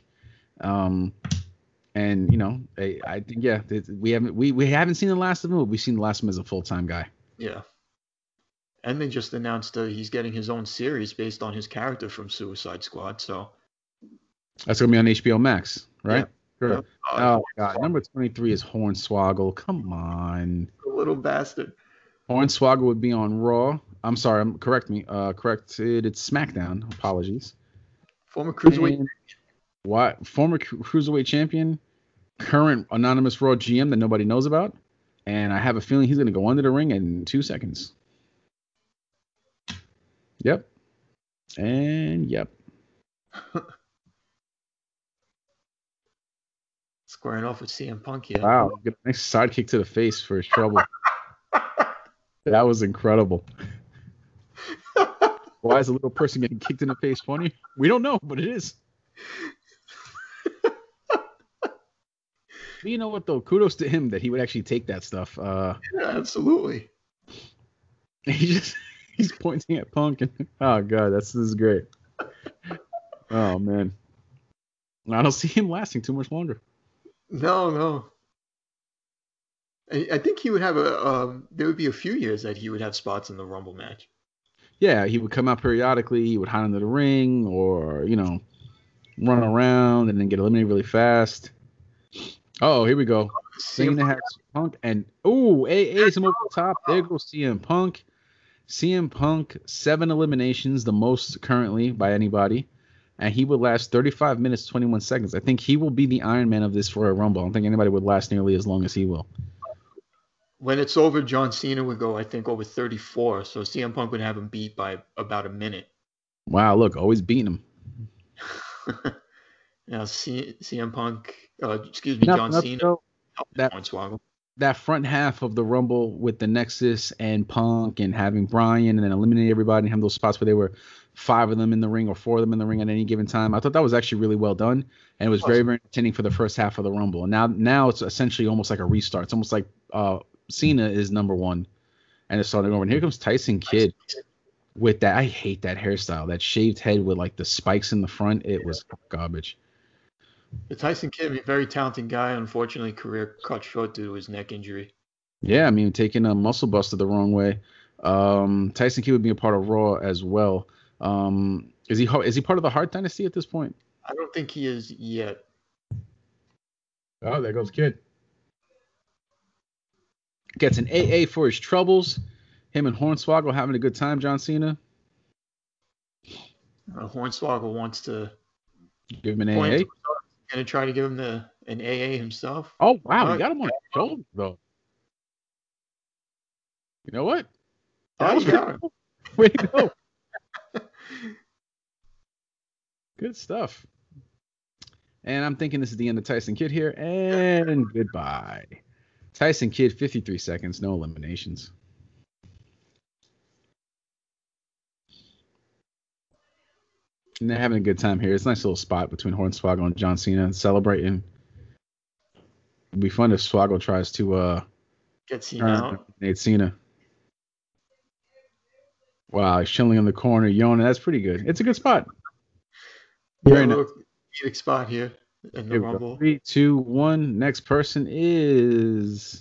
And you know, I think, yeah, we haven't seen the last of him. We've seen the last of him as a full-time guy. yeah. And they just announced he's getting his own series based on his character from Suicide Squad. So That's gonna be on HBO Max, right? Yeah. Sure. Yep. Oh God, number 23 is Hornswoggle. Come on, the little bastard. Hornswoggle would be on Raw. I'm sorry, correct me. Corrected. It's SmackDown. Apologies. Former cruiserweight. And what? Former cruiserweight champion, current anonymous Raw GM that nobody knows about, and I have a feeling he's gonna go under the ring in 2 seconds. Yep. And yep. Squaring off with CM Punk here. Wow. Get a nice sidekick to the face for his trouble. That was incredible. Why is a little person getting kicked in the face funny? We don't know, but it is. But you know what, though? Kudos to him that he would actually take that stuff. Yeah, absolutely. He's pointing at Punk, and oh God, this is great. Oh man, I don't see him lasting too much longer. No. I think he would have there would be a few years that he would have spots in the Rumble match. Yeah, he would come out periodically. He would hide under the ring, or run around and then get eliminated really fast. Oh, here we go. Cena has Punk, and AA's him over the top. There goes CM Punk. CM Punk, 7 eliminations, the most currently by anybody. And he would last 35 minutes, 21 seconds. I think he will be the Iron Man of this for a Rumble. I don't think anybody would last nearly as long as he will. When it's over, John Cena would go, I think, over 34. So CM Punk would have him beat by about a minute. Wow, look, always beating him. Now, CM Punk, John Cena. That front half of the Rumble with the Nexus and Punk and having Bryan and then eliminate everybody and have those spots where they were 5 of them in the ring or 4 of them in the ring at any given time. I thought that was actually really well done, and it was very, very entertaining for the first half of the Rumble. And now it's essentially almost like a restart. It's almost like Cena is number 1, and it's starting over. And here comes Tyson Kidd with that. I hate that hairstyle, that shaved head with like the spikes in the front. It was garbage. The Tyson Kidd, a very talented guy, unfortunately, career cut short due to his neck injury. Yeah, I mean, taking a muscle buster the wrong way. Tyson Kidd would be a part of Raw as well. Is he part of the Hart Dynasty at this point? I don't think he is yet. Oh, there goes Kidd. Gets an AA for his troubles. Him and Hornswoggle having a good time, John Cena. Hornswoggle wants to give him an AA. Going to try to give him an AA himself. Oh, wow. He got him on his shoulder, though. You know what? That was good. Way to go. Good stuff. And I'm thinking this is the end of Tyson Kidd here. And goodbye. Tyson Kidd, 53 seconds, no eliminations. And they're having a good time here. It's a nice little spot between Hornswoggle and John Cena celebrating. It'd be fun if Swoggle tries to get Cena out. Cena. Wow, he's chilling in the corner, yawning. That's pretty good. It's a good spot. Very nice. Big spot here in the Rumble. 3, 2, 1. Next person is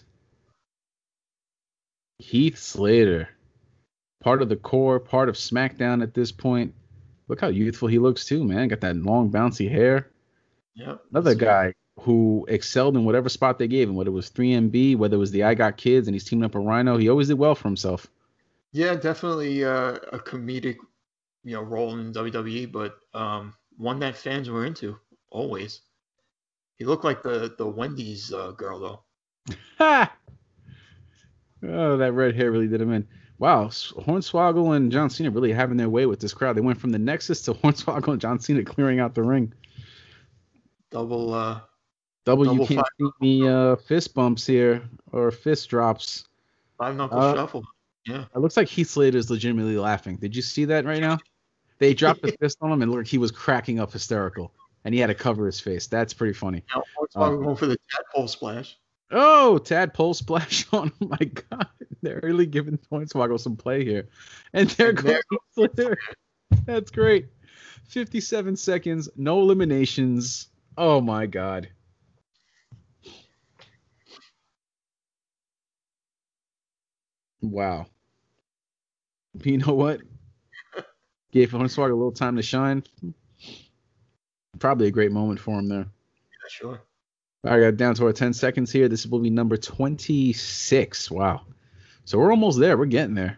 Heath Slater. Part of the core, part of SmackDown at this point. Look how youthful he looks too, man. Got that long, bouncy hair. Yep. Another guy who excelled in whatever spot they gave him, whether it was 3MB, whether it was the I Got Kids, and he's teaming up with Rhino. He always did well for himself. Yeah, definitely a comedic, role in WWE, but one that fans were into always. He looked like the Wendy's girl though. Ha! Oh, that red hair really did him in. Wow, Hornswoggle and John Cena really having their way with this crowd. They went from the Nexus to Hornswoggle and John Cena clearing out the ring. Double you can't see me fist bumps here or fist drops. 5-knuckle shuffle. Yeah. It looks like Heath Slater is legitimately laughing. Did you see that right now? They dropped the fist on him and look, he was cracking up hysterical. and he had to cover his face. That's pretty funny. Now, we're going for the tadpole splash. Oh, tadpole splash on! Oh my God, they're really giving Hornswoggle some play here, and there goes Flair. That's great. 57 seconds, no eliminations. Oh my God. Wow. You know what? Gave Hornswoggle a little time to shine. Probably a great moment for him there. Yeah, sure. All right, got down to our 10 seconds here. This will be number 26. Wow. So we're almost there. We're getting there.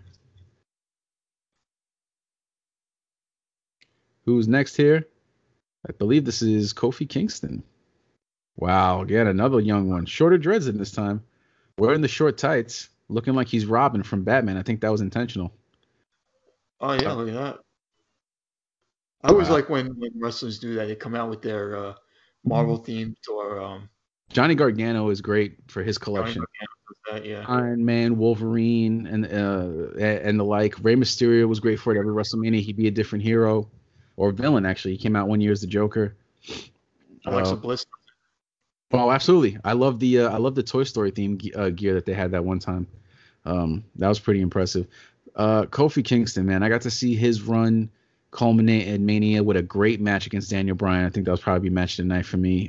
Who's next here? I believe this is Kofi Kingston. Wow, again, another young one. Shorter dreads in this time. Wearing the short tights, looking like he's Robin from Batman. I think that was intentional. Oh, yeah, look at that. I always like when wrestlers do that. They come out with their Marvel themed or Johnny Gargano is great for his collection. Yeah. Iron Man, Wolverine, and the like. Rey Mysterio was great for it. Every WrestleMania, he'd be a different hero or villain. Actually, he came out one year as the Joker. Alexa Bliss. Oh, absolutely! I love the Toy Story theme gear that they had that one time. That was pretty impressive. Kofi Kingston, man, I got to see his run culminate at Mania with a great match against Daniel Bryan. I think that was probably match of the night for me.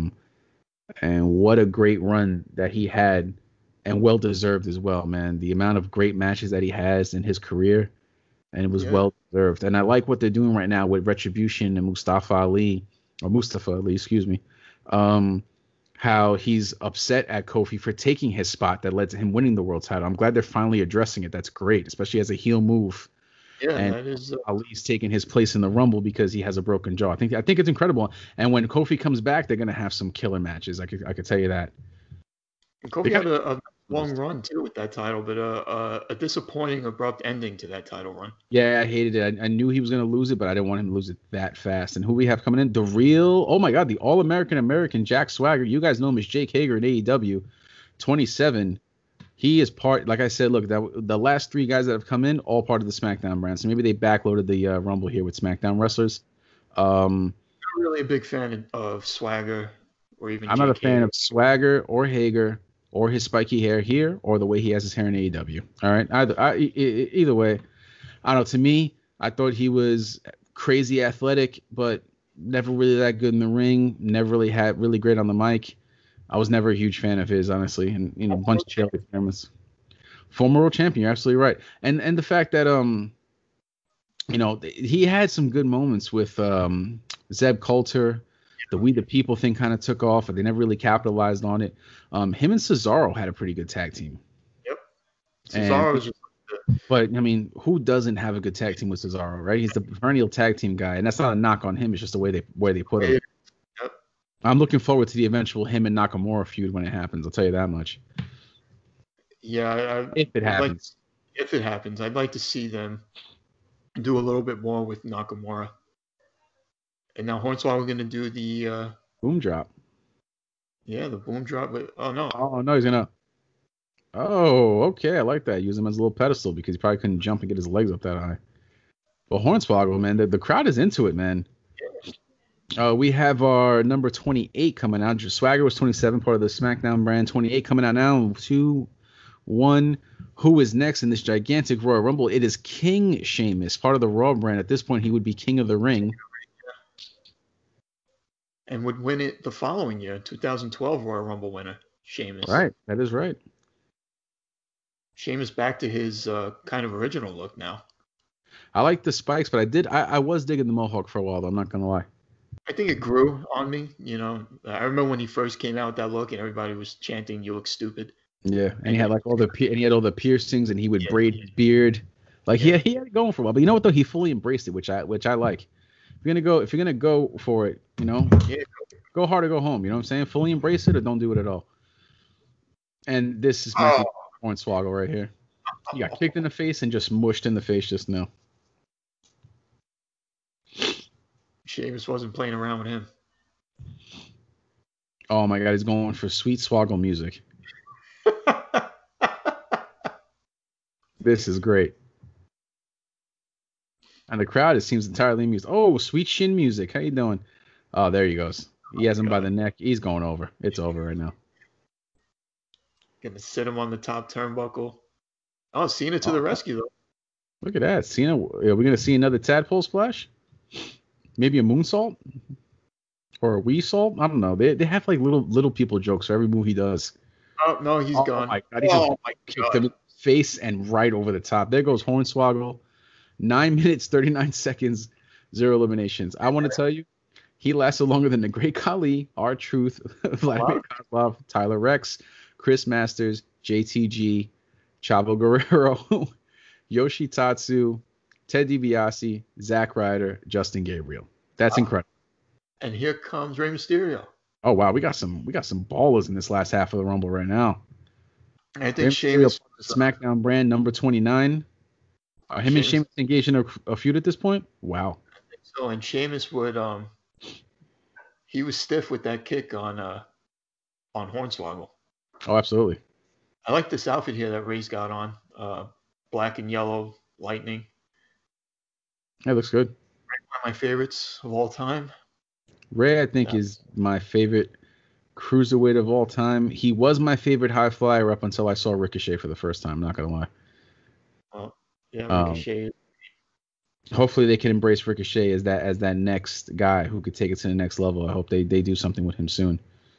And what a great run that he had, and well deserved as well, man. The amount of great matches that he has in his career, and it was well deserved. And I like what they're doing right now with Retribution and Mustafa Ali, excuse me. How he's upset at Kofi for taking his spot that led to him winning the world title. I'm glad they're finally addressing it. That's great, especially as a heel move. Yeah, and that is. Ali's taking his place in the Rumble because he has a broken jaw. I think it's incredible. And when Kofi comes back, they're gonna have some killer matches. I could tell you that. Kofi had a long run too with that title, but a disappointing, abrupt ending to that title run. Yeah, I hated it. I knew he was gonna lose it, but I didn't want him to lose it that fast. And who we have coming in? Oh my God, the All-American Jack Swagger. You guys know him as Jake Hager in AEW. 27. He is part, like I said, look, the last three guys that have come in, all part of the SmackDown brand. So maybe they backloaded the Rumble here with SmackDown wrestlers. I'm not really a big fan of Swagger or even I'm not a fan of Swagger or Hager or his spiky hair here or the way he has his hair in AEW. All right. Either way, I don't know. To me, I thought he was crazy athletic, but never really that good in the ring. Never really had really great on the mic. I was never a huge fan of his, honestly, and a bunch of Shelly experiments. Former world champion, you're absolutely right, and the fact that he had some good moments with Zeb Coulter. The We the People thing kind of took off, but they never really capitalized on it. Him and Cesaro had a pretty good tag team. Yep, Cesaro was just. But I mean, who doesn't have a good tag team with Cesaro, right? He's the perennial tag team guy, and that's not a knock on him. It's just the way they put him. I'm looking forward to the eventual him and Nakamura feud when it happens. I'll tell you that much. Yeah, if it happens. If it happens, I'd like to see them do a little bit more with Nakamura. And now Hornswoggle going to do the boom drop. Yeah, the boom drop. But oh no. Oh no, he's gonna. Oh, okay, I like that. Use him as a little pedestal because he probably couldn't jump and get his legs up that high. Well, Hornswoggle, man, the crowd is into it, man. We have our number 28 coming out. Swagger was 27, part of the SmackDown brand. 28 coming out now. 2, 1. Who is next in this gigantic Royal Rumble? It is King Sheamus, part of the Raw brand. At this point, he would be King of the Ring. And would win it the following year, 2012 Royal Rumble winner, Sheamus. Right, that is right. Sheamus back to his kind of original look now. I like the spikes, but I was digging the Mohawk for a while, though. I'm not going to lie. I think it grew on me, I remember when he first came out with that look and everybody was chanting, "You look stupid." Yeah, and he had all the piercings, and he would braid his beard. He had it going for a while. But you know what though? He fully embraced it, which I like. If you're gonna go for it, go hard or go home. You know what I'm saying? Fully embrace it or don't do it at all. And this is my Hornswoggle right here. He got kicked in the face and just mushed in the face just now. Sheamus wasn't playing around with him. Oh my God, he's going for sweet swoggle music. This is great. And the crowd, it seems entirely amused. Oh, sweet shin music. How you doing? Oh, there he goes. He has him by God. the neck. He's going over. It's over right now. Gonna sit him on the top turnbuckle. Oh, Cena to the Oh, rescue though. look at that. Cena. Are we going to see another tadpole splash? Maybe a moonsault? Or a wee salt? I don't know. They have like little people jokes for every move he does. Oh no, he's Oh gone. my God. He just Oh my kicked him in God. the face and right over the top. There goes Hornswoggle. 9 minutes, 39 seconds, 0 eliminations. I want to tell you, he lasted longer than the Great Khali, R-Truth, Vladimir Kozlov, Tyler Rex, Chris Masters, JTG, Chavo Guerrero, Yoshitatsu, Ted DiBiase, Zack Ryder, Justin Gabriel. That's incredible. And here comes Rey Mysterio. Oh wow, we got some ballers in this last half of the Rumble right now. I Rey think Mysterio, Sheamus. SmackDown brand number 29. Him and Sheamus- Sheamus engaged in a feud at this point. Wow. So and Sheamus would he was stiff with that kick on Hornswoggle. Oh, absolutely. I like this outfit here that Ray's got on. Black and yellow lightning. That looks good. One of my favorites of all time. Ray, I think, is my favorite cruiserweight of all time. He was my favorite high flyer up until I saw Ricochet for the first time. Not gonna lie. Well, yeah, Ricochet. Hopefully, they can embrace Ricochet as that next guy who could take it to the next level. I hope they do something with him soon.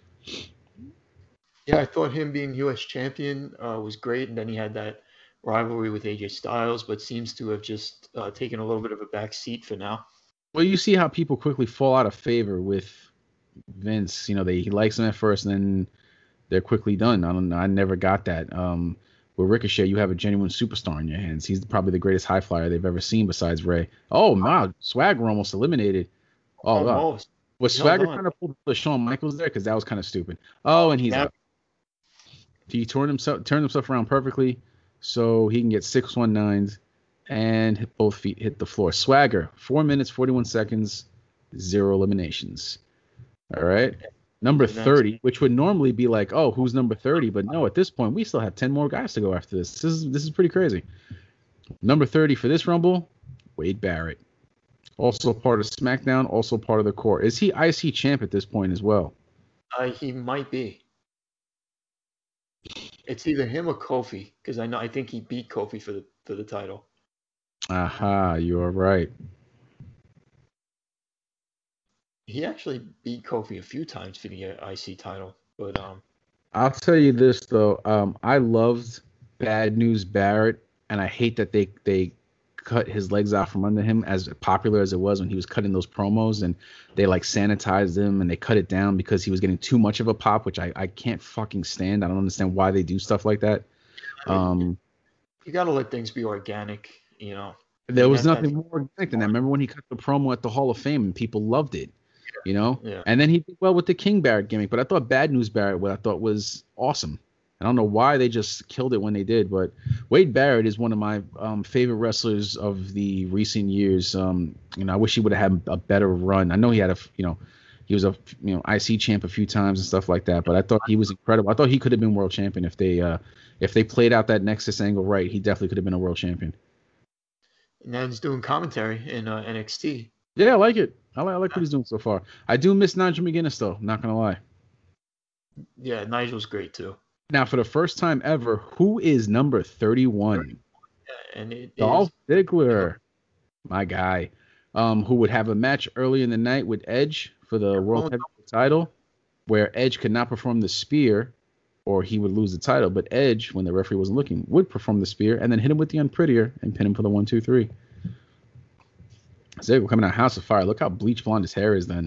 Yeah, I thought him being U.S. champion was great, and then he had that rivalry with AJ Styles, but seems to have just taken a little bit of a back seat for now. Well, you see how people quickly fall out of favor with Vince. You know, he likes him at first, and then they're quickly done. I don't know. I never got that. With Ricochet, you have a genuine superstar in your hands. He's probably the greatest high flyer they've ever seen besides Ray. Oh, wow. Swagger almost eliminated. Oh, wow. Almost. Was Swagger trying to pull the Shawn Michaels there? Because that was kind of stupid. Oh, and he's out. He turned himself around perfectly so he can get 619s and hit both feet hit the floor. Swagger, 4 minutes, 41 seconds, 0 eliminations. All right. Number 30, which would normally be like, oh, who's number 30? But no, at this point, we still have 10 more guys to go after this. This is pretty crazy. Number 30 for this Rumble, Wade Barrett. Also part of SmackDown, also part of the core. Is he IC champ at this point as well? He might be. It's either him or Kofi, because I think he beat Kofi for the title. Aha, you are right. He actually beat Kofi a few times for the IC title, but I'll tell you this though, I loved Bad News Barrett, and I hate that they cut his legs out from under him, as popular as it was when he was cutting those promos, and they like sanitized him and they cut it down because he was getting too much of a pop, which I can't fucking stand. I don't understand why they do stuff like that. you got to let things be organic, you know. There was nothing more organic than that. Remember when he cut the promo at the Hall of Fame and people loved it, you know? Yeah. And then he did well with the King Barrett gimmick, but I thought Bad News Barrett, what I thought was awesome. I don't know why they just killed it when they did, but Wade Barrett is one of my favorite wrestlers of the recent years. I wish he would have had a better run. I know he had he was a IC champ a few times and stuff like that, but I thought he was incredible. I thought he could have been world champion if they played out that Nexus angle right. He definitely could have been a world champion. And then he's doing commentary in NXT. Yeah, I like it. I like what he's doing so far. I do miss Nigel McGuinness though. Not gonna lie. Yeah, Nigel's great too. Now, for the first time ever, who is number 31? And it Dolph is Ziggler, my guy, who would have a match early in the night with Edge for the World Heavyweight title, where Edge could not perform the spear, or he would lose the title. But Edge, when the referee wasn't looking, would perform the spear and then hit him with the Unprettier and pin him for the 1, 2, 3. Ziggler coming out House of Fire. Look how bleach blonde his hair is then.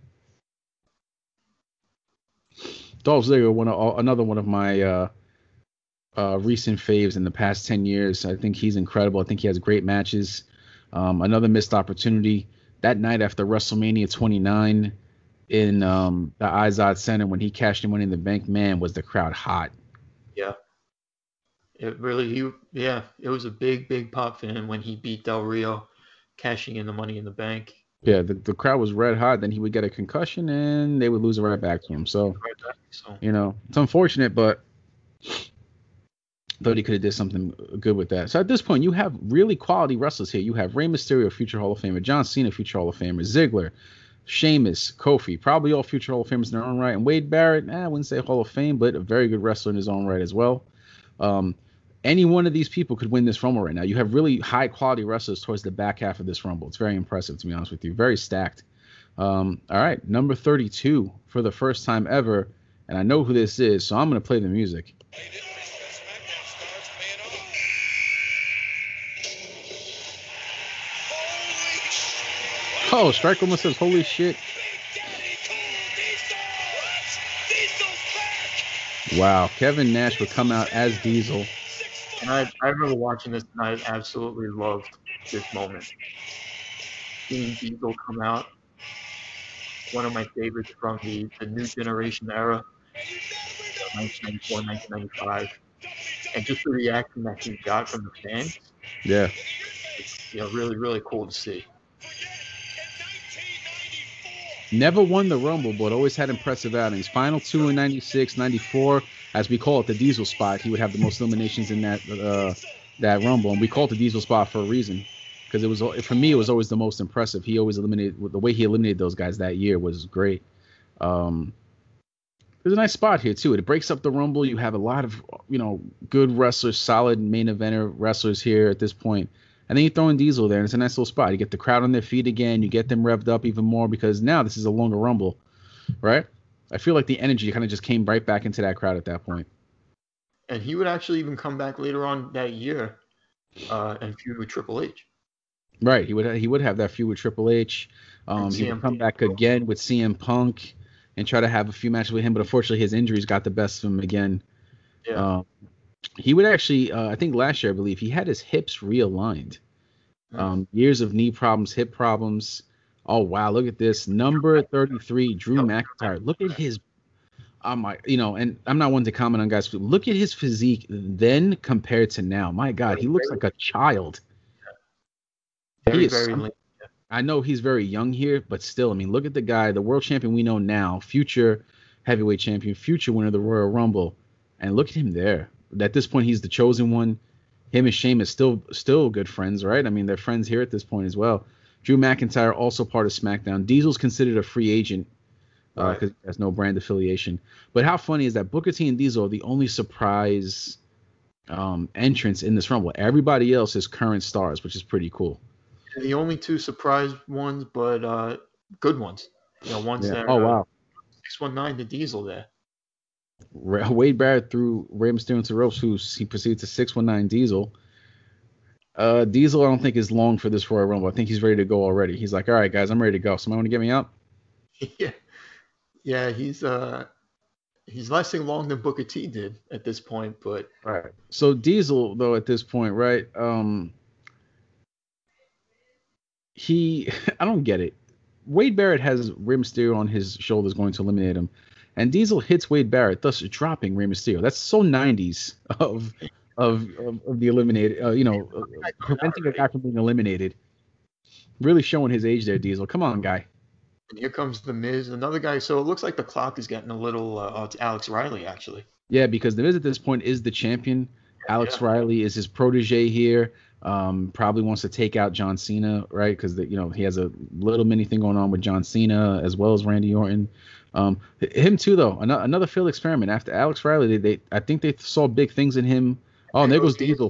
Dolph Ziggler, another one of my recent faves in the past 10 years. I think he's incredible. I think he has great matches. Another missed opportunity that night after WrestleMania 29 in the Izod Center when he cashed in Money in the Bank. Man, was the crowd hot. Yeah. It was a big pop for him when he beat Del Rio, cashing in the Money in the Bank. Yeah, the crowd was red hot. Then he would get a concussion and they would lose it right back to him. So, it's unfortunate, but thought he could have did something good with that. So at this point, you have really quality wrestlers here. You have Rey Mysterio, future Hall of Famer, John Cena, future Hall of Famer, Ziggler, Sheamus, Kofi, probably all future Hall of Famers in their own right. And Wade Barrett, I wouldn't say Hall of Fame, but a very good wrestler in his own right as well. Any one of these people could win this Rumble right now. You have really high quality wrestlers towards the back half of this Rumble. It's very impressive, to be honest with you. Very stacked. All right, number 32 for the first time ever. And I know who this is, so I'm going to play the music. Oh, Strike almost says, holy shit. Wow, Kevin Nash would come out as Diesel. And I remember watching this, and I absolutely loved this moment. Seeing Diesel come out, one of my favorites from the New Generation era, 1994, 1995. And just the reaction that he got from the fans. Yeah. It's, really, really cool to see. Never won the Rumble, but always had impressive outings. Final two in 96, 94, as we call it, the Diesel spot. He would have the most eliminations in that Rumble, and we call it the Diesel spot for a reason, because it was, for me, it was always the most impressive. He always eliminated, the way he eliminated those guys that year was great. There's a nice spot here too. It breaks up the Rumble. You have a lot of good wrestlers, solid main eventer wrestlers here at this point. And then you throw in Diesel there, and it's a nice little spot. You get the crowd on their feet again. You get them revved up even more, because now this is a longer Rumble, right? I feel like the energy kind of just came right back into that crowd at that point. And he would actually even come back later on that year and feud with Triple H. Right. He would have that feud with Triple H. He would come back again with CM Punk and try to have a few matches with him, but unfortunately his injuries got the best of him again. Yeah. He would actually, I think last year, I believe, he had his hips realigned. Years of knee problems, hip problems. Oh, wow. Look at this. Number 33, Drew McIntyre. Look at his, and I'm not one to comment on guys, but look at his physique then compared to now. My God, he looks like a child. I know he's very young here, but still, look at the guy, the world champion we know now, future heavyweight champion, future winner of the Royal Rumble. And look at him there. At this point, he's the chosen one. Him and Sheamus still good friends, right? They're friends here at this point as well. Drew McIntyre also part of SmackDown. Diesel's considered a free agent because he has no brand affiliation. But how funny is that Booker T and Diesel are the only surprise entrants in this Rumble? Everybody else is current stars, which is pretty cool. The only two surprise ones, but good ones. Ones that oh wow, 619 the Diesel there. Wade Barrett threw Rey Mysterio into ropes, he proceeded to 619 Diesel. Diesel, I don't think is long for this Royal Rumble. I think he's ready to go already. He's like, all right, guys, I'm ready to go. Somebody want to get me out? Yeah, he's lasting longer than Booker T did at this point, but right. So Diesel, though, at this point, right? I don't get it. Wade Barrett has Rey Mysterio on his shoulders, going to eliminate him. And Diesel hits Wade Barrett, thus dropping Rey Mysterio. That's so 90s of the eliminated, preventing a guy from being eliminated. Really showing his age there, Diesel. Come on, guy. And here comes The Miz, another guy. So it looks like the clock is getting a little to Alex Riley, actually. Yeah, because The Miz at this point is the champion. Alex Riley is his protege here. Probably wants to take out John Cena, right? Because he has a little mini thing going on with John Cena as well as Randy Orton. Him too, though. Another failed experiment. After Alex Riley, I think they saw big things in him. Oh, and there goes Diesel.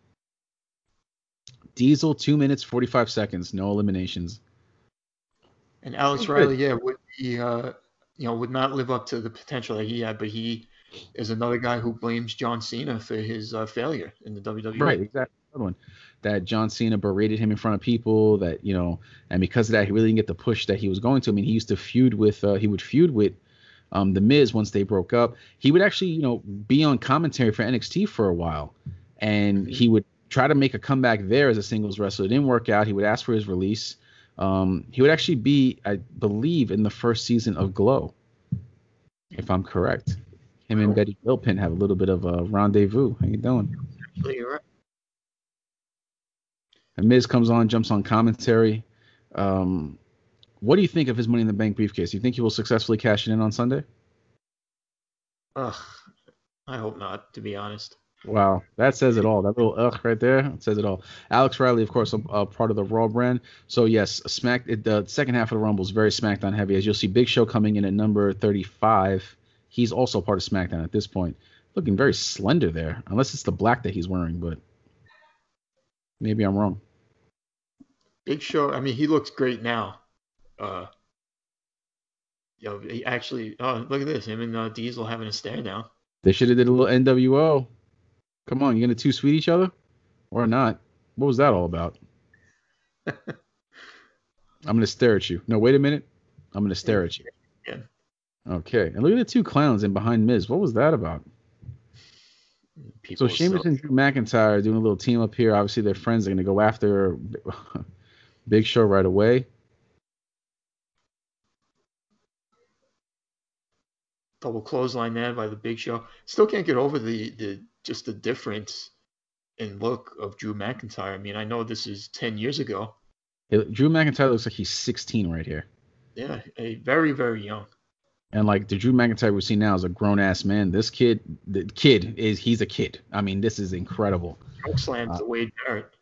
Diesel, 2 minutes 45 seconds, no eliminations. And Alex Riley, would be, would not live up to the potential that he had, but he is another guy who blames John Cena for his failure in the WWE. Right, exactly. Another one. That John Cena berated him in front of people, that, and because of that, he really didn't get the push that he was going to. He used to feud with, The Miz once they broke up. He would actually, be on commentary for NXT for a while, and he would try to make a comeback there as a singles wrestler. It didn't work out. He would ask for his release. He would actually be, I believe, in the first season of Glow, if I'm correct. Him and Betty Gilpin have a little bit of a rendezvous. How you doing? You're right. And Miz comes on, jumps on commentary. What do you think of his Money in the Bank briefcase? Do you think he will successfully cash it in on Sunday? I hope not, to be honest. Wow, that says it all. That little right there, it says it all. Alex Riley, of course, a part of the Raw brand. So yes, the second half of the Rumble is very SmackDown heavy. As you'll see, Big Show coming in at number 35. He's also part of SmackDown at this point, looking very slender there, unless it's the black that he's wearing. But maybe I'm wrong. Big Show. I mean, he looks great now. He actually. Oh, look at this. Him and Diesel having a stare down. They should have did a little NWO. Come on, you gonna two sweet each other, or not? What was that all about? I'm gonna stare at you. No, wait a minute. I'm gonna stare at you. Yeah. Okay, and look at the two clowns in behind Miz. What was that about? People So Sheamus and Drew McIntyre doing a little team up here. Obviously, their friends are going to go after Big Show right away. Double clothesline there by the Big Show. Still can't get over the difference in look of Drew McIntyre. I mean, I know this is 10 years ago. Drew McIntyre looks like he's 16 right here. Yeah, very, very young. And like the Drew McIntyre we see now is a grown ass man. He's a kid. I mean, this is incredible. Choke slams to Wade Barrett.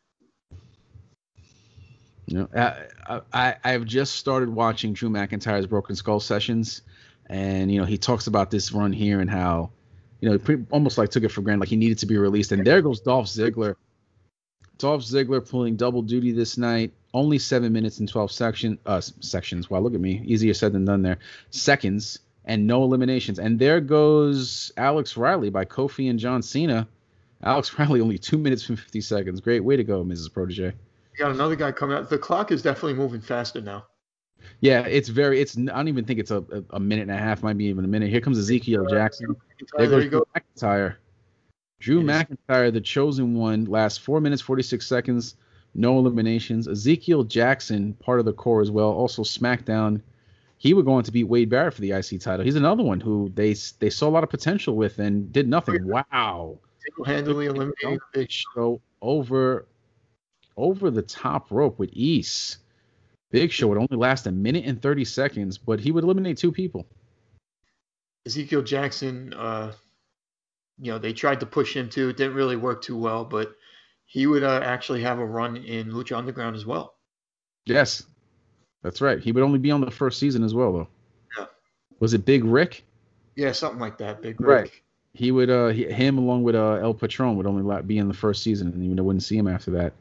You know, I've just started watching Drew McIntyre's Broken Skull sessions, and he talks about this run here and how, he almost like took it for granted, like he needed to be released. And there goes Dolph Ziggler. Dolph Ziggler pulling double duty this night. Only 7 minutes and 12 sections. Wow, look at me. Easier said than done there. Seconds and no eliminations. And there goes Alex Riley by Kofi and John Cena. Alex Riley only 2 minutes and 50 seconds. Great way to go, Mrs. Protege. You got another guy coming out. The clock is definitely moving faster now. Yeah, I don't even think it's a minute and a half, might be even a minute. Here comes Ezekiel Jackson. There you go. McIntyre. Drew McIntyre, the chosen one, last 4 minutes, 46 seconds, no eliminations. Ezekiel Jackson, part of the core as well, also SmackDown. He would go on to beat Wade Barrett for the IC title. He's another one who they saw a lot of potential with and did nothing. Wow. Single-handedly eliminating Big Show over the top rope with ease. Big Show would only last a minute and 30 seconds, but he would eliminate two people. Ezekiel Jackson, they tried to push him too. It didn't really work too well, but he would actually have a run in Lucha Underground as well. Yes, that's right. He would only be on the first season as well, though. Yeah. Was it Big Rick? Yeah, something like that. Big Rick. Right. He would, him along with El Patron would only be in the first season, and you wouldn't see him after that.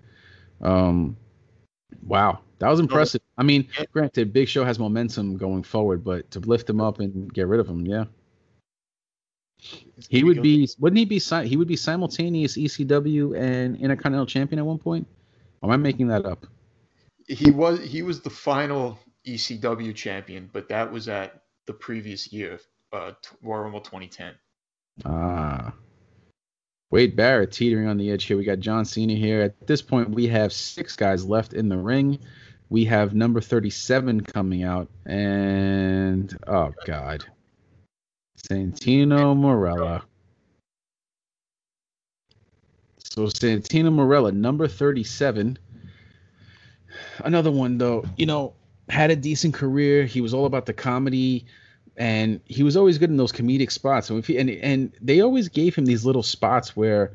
Wow, that was impressive. I mean, granted, Big Show has momentum going forward, but to lift him up and get rid of him, yeah. He would be, wouldn't he be? He would be simultaneous ECW and Intercontinental Champion at one point. Or am I making that up? He was the final ECW champion, but that was at the previous year, Royal Rumble 2010. Wade Barrett teetering on the edge here. We got John Cena here. At this point, we have 6 guys left in the ring. We have number 37 coming out, and oh god. Santino Marella. So Santino Marella, number 37. Another one, though, had a decent career. He was all about the comedy, and he was always good in those comedic spots. So and they always gave him these little spots where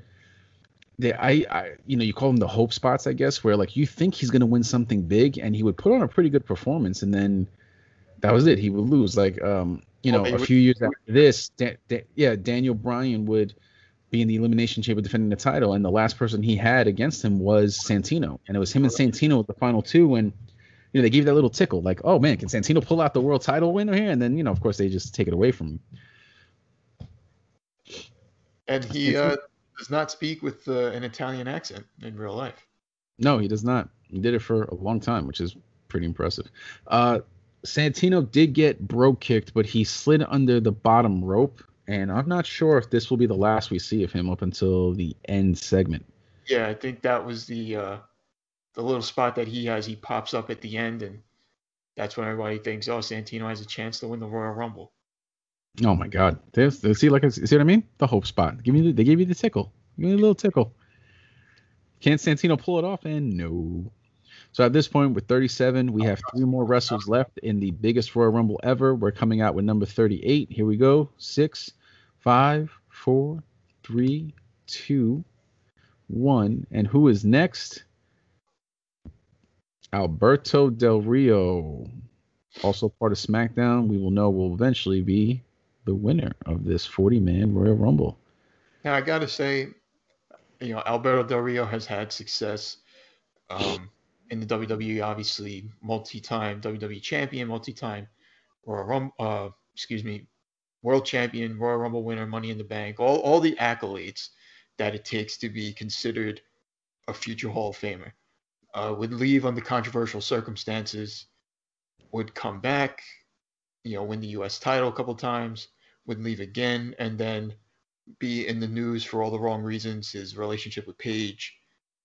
you call them the hope spots, I guess, where like you think he's gonna win something big, and he would put on a pretty good performance, and then that was it. He would lose. Like a few years after this, Daniel Bryan would be in the Elimination Chamber defending the title, and the last person he had against him was Santino, and it was him and Santino at the final 2, and they gave that little tickle, like, oh man, can Santino pull out the world title winner here? And then of course they just take it away from him. And he does not speak with an Italian accent in real life. No, he does not. He did it for a long time, which is pretty impressive. Santino did get bro kicked, but he slid under the bottom rope, and I'm not sure if this will be the last we see of him up until the end segment. Yeah, I think that was the little spot that he has. He pops up at the end, and that's when everybody thinks, oh, Santino has a chance to win the Royal Rumble. Oh my God! See what I mean? The hope spot. They gave you the tickle. Give me a little tickle. Can Santino pull it off? And no. So at this point, with 37, we have 3 more wrestlers left in the biggest Royal Rumble ever. We're coming out with number 38. Here we go. 6, 5, 4, 3, 2, 1. And who is next? Alberto Del Rio, also part of SmackDown. We will know will eventually be the winner of this 40-man Royal Rumble. Now I gotta say, Alberto Del Rio has had success in the WWE. Obviously, multi-time WWE champion, multi-time world champion, Royal Rumble winner, Money in the Bank, all the accolades that it takes to be considered a future Hall of Famer. Would leave under controversial circumstances, would come back, win the U.S. title a couple times, would leave again, and then be in the news for all the wrong reasons. His relationship with Paige,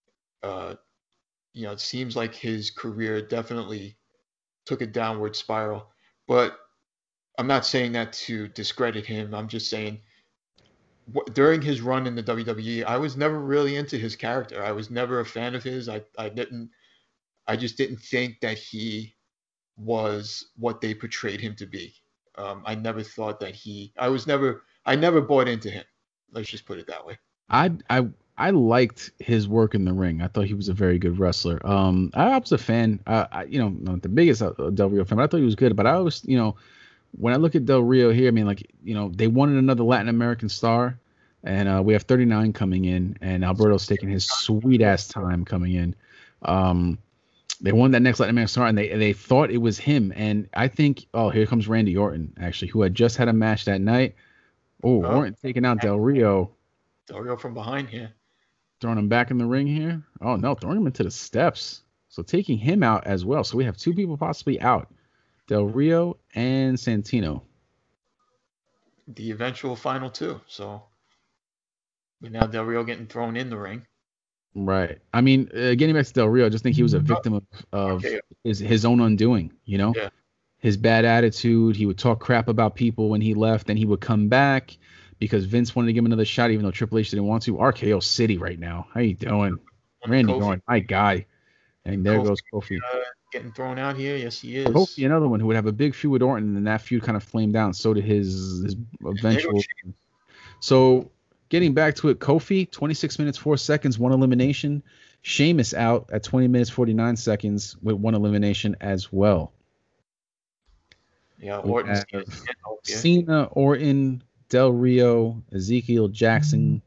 it seems like his career definitely took a downward spiral. But I'm not saying that to discredit him. I'm just saying during his run in the WWE, I was never really into his character. I was never a fan of his. I just didn't think that he was what they portrayed him to be. I never thought that I never bought into him. Let's just put it that way. I liked his work in the ring. I thought he was a very good wrestler. I was a fan. Not the biggest Del Rio fan, but I thought he was good. But I always, when I look at Del Rio here, I mean, they wanted another Latin American star, and we have 39 coming in, and Alberto's taking his sweet ass time coming in. They wanted that next Latin American star, and they thought it was him. And I think, here comes Randy Orton, actually, who had just had a match that night. Orton taking out Del Rio. Del Rio from behind here. Throwing him back in the ring here. Oh, no, throwing him into the steps. So taking him out as well. So we have 2 people possibly out. Del Rio and Santino. The eventual final 2. So, but now Del Rio getting thrown in the ring. Right. I mean, getting back to Del Rio, I just think he was a victim of his own undoing, Yeah. His bad attitude. He would talk crap about people when he left, and he would come back because Vince wanted to give him another shot, even though Triple H didn't want to. RKO City right now. How you doing? Randy Orton, my guy. And there goes Kofi. Getting thrown out here. Yes, he is. Kofi, another one who would have a big feud with Orton, and that feud kind of flamed down. So did his eventual. So getting back to it, Kofi, 26 minutes, 4 seconds, 1 elimination. Sheamus out at 20 minutes, 49 seconds with 1 elimination as well. Yeah, Orton. Cena, Orton, Del Rio, Ezekiel Jackson.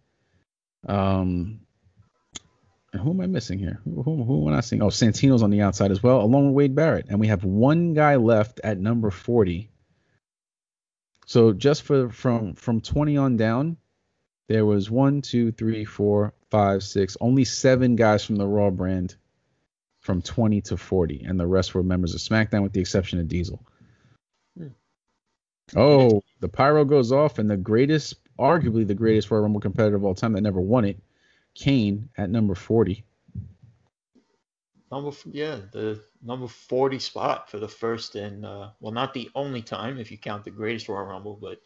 Who am I missing here? Who am I seeing? Oh, Santino's on the outside as well, along with Wade Barrett. And we have 1 guy left at number 40. So just from 20 on down, there was 1, 2, 3, 4, 5, 6, only 7 guys from the Raw brand from 20 to 40. And the rest were members of SmackDown with the exception of Diesel. Oh, the pyro goes off, and arguably the greatest Royal Rumble competitor of all time that never won it, Kane at number 40. The number 40 spot for the first and not the only time if you count the greatest Royal Rumble, but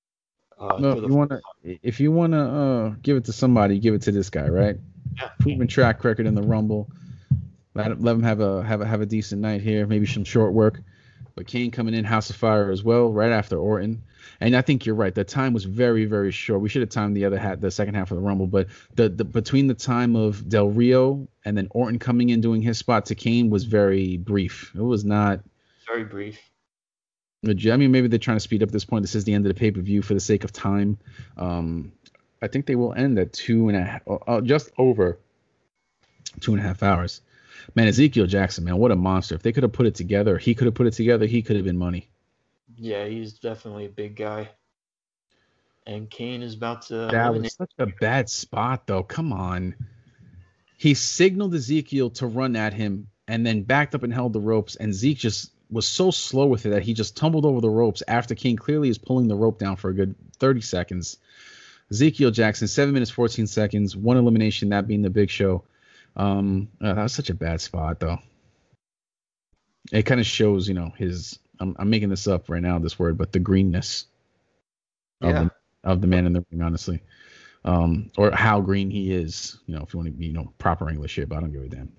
if you wanna give it to somebody, give it to this guy, right? Yeah. Proven track record in the Rumble. Let him have a decent night here, maybe some short work. But Kane coming in, House of Fire as well, right after Orton. And I think you're right. The time was very, very short. We should have timed the second half of the Rumble. But the between the time of Del Rio and then Orton coming in doing his spot to Kane was very brief. It was not very brief. I mean, maybe they're trying to speed up this point. This is the end of the pay-per-view for the sake of time. I think they will end at 2.5, just over 2.5 hours. Man, Ezekiel Jackson, man, what a monster. If they could have put it together, he could have put it together, he could have been money. Yeah, he's definitely a big guy. And Kane is about to... That was such a bad spot, though. Come on. He signaled Ezekiel to run at him and then backed up and held the ropes, and Zeke just was so slow with it that he just tumbled over the ropes after Kane clearly is pulling the rope down for a good 30 seconds. Ezekiel Jackson, 7 minutes, 14 seconds, 1 elimination, that being the Big Show. That was such a bad spot, though. It kind of shows, his. I'm making this up right now, this word, but the greenness of the man in the ring, honestly, or how green he is. If you want to be, proper English here, but I don't give a damn.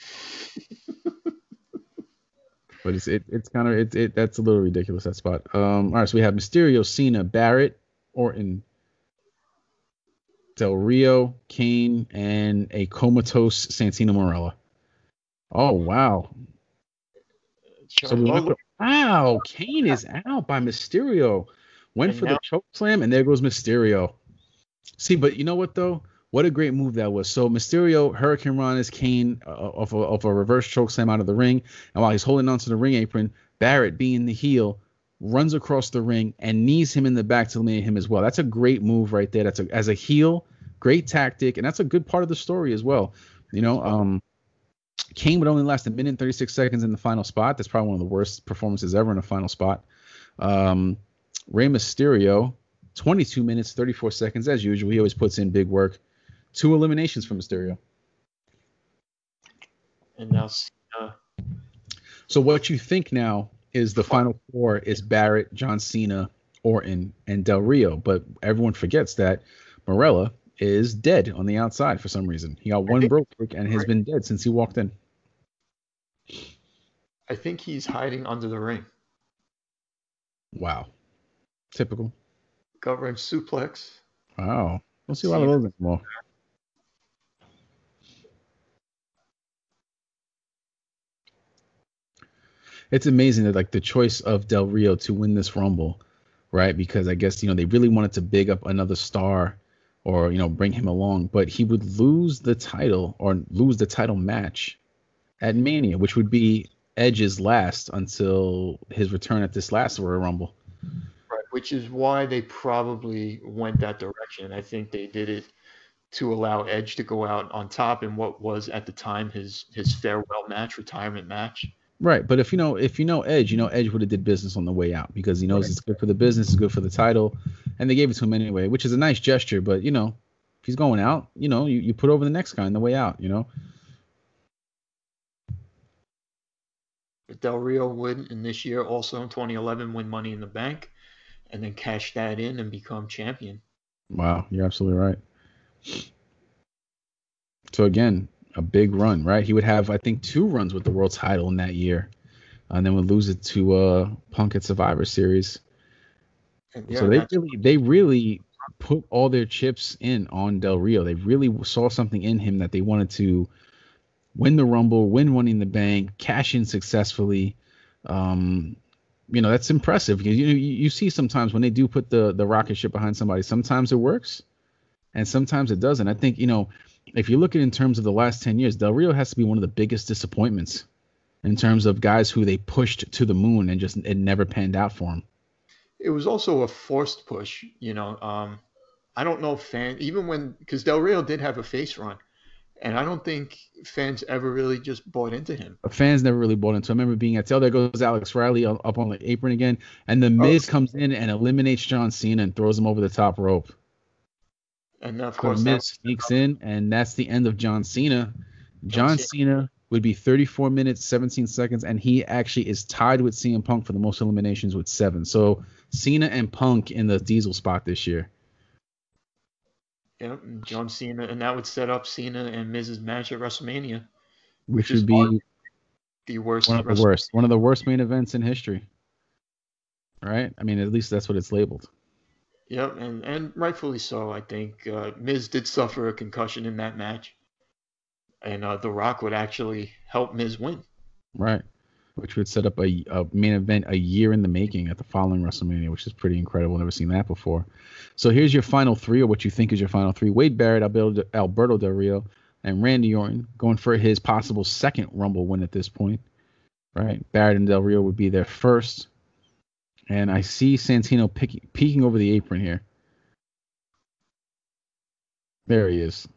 But it's kind of that's a little ridiculous, that spot. All right, so we have Mysterio, Cena, Barrett, Orton, Del Rio, Kane, and a comatose Santino Marella. Oh, wow. So we went wow, Kane is out by Mysterio. Went And for now- the choke slam, and there goes Mysterio. See, but you know what though? What a great move that was. So Mysterio Hurricane Run is Kane off a reverse choke slam out of the ring, and while he's holding onto the ring apron, Barrett, being the heel, runs across the ring and knees him in the back to eliminate him as well. That's a great move right there. That's as a heel, great tactic, and that's a good part of the story as well. You know, Kane would only last a minute and 36 seconds in the final spot. That's probably one of the worst performances ever in a final spot. Rey Mysterio, 22 minutes, 34 seconds, as usual. He always puts in big work. 2 eliminations from Mysterio. And now, So what you think now is the final 4 is Barrett, John Cena, Orton, and Del Rio. But everyone forgets that Marella is dead on the outside for some reason. He got one broke kick and has been dead since he walked in. I think he's hiding under the ring. Wow. Typical. Covering suplex. Wow. Don't see a lot of those anymore. It's amazing that like the choice of Del Rio to win this Rumble, right? Because I guess, they really wanted to big up another star or, bring him along, but he would lose the title or lose the title match at Mania, which would be Edge's last until his return at this last Royal Rumble. Right, which is why they probably went that direction. I think they did it to allow Edge to go out on top in what was at the time his farewell match, retirement match. Right, but if you know Edge, Edge would have did business on the way out because he knows it's good for the business, it's good for the title, and they gave it to him anyway, which is a nice gesture. But if he's going out, you put over the next guy on the way out. But Del Rio would, in this year, also in 2011, win Money in the Bank, and then cash that in and become champion. Wow, you're absolutely right. So again, a big run, right? He would have, I think, 2 runs with the world title in that year, and then would lose it to Punk at Survivor Series. Yeah, so they really put all their chips in on Del Rio. They really saw something in him that they wanted to win the Rumble, win Money in the Bank, cash in successfully. That's impressive because you see sometimes when they do put the rocket ship behind somebody, sometimes it works and sometimes it doesn't. I think, if you look at it in terms of the last 10 years, Del Rio has to be one of the biggest disappointments in terms of guys who they pushed to the moon and just it never panned out for him. It was also a forced push, I don't know if fans, because Del Rio did have a face run, and I don't think fans ever really just bought into him. Fans never really bought into him. I remember being at, there goes Alex Riley up on the apron again, and the Miz comes in and eliminates John Cena and throws him over the top rope. And of course, Miz sneaks in, and that's the end of John Cena. John Cena would be 34 minutes, 17 seconds, and he actually is tied with CM Punk for the most eliminations with 7. So Cena and Punk in the Diesel spot this year. Yep, John Cena, and that would set up Cena and Miz's match at WrestleMania, which would be the worst, one of the worst main events in history. Right? I mean, at least that's what it's labeled. Yep, and rightfully so. I think Miz did suffer a concussion in that match, and The Rock would actually help Miz win. Right, which would set up a main event a year in the making at the following WrestleMania, which is pretty incredible. Never seen that before. So here's your final 3, or what you think is your final 3. Wade Barrett, Alberto Del Rio, and Randy Orton going for his possible second Rumble win at this point. Right, Barrett and Del Rio would be their first. And I see Santino peeking over the apron here. There he is.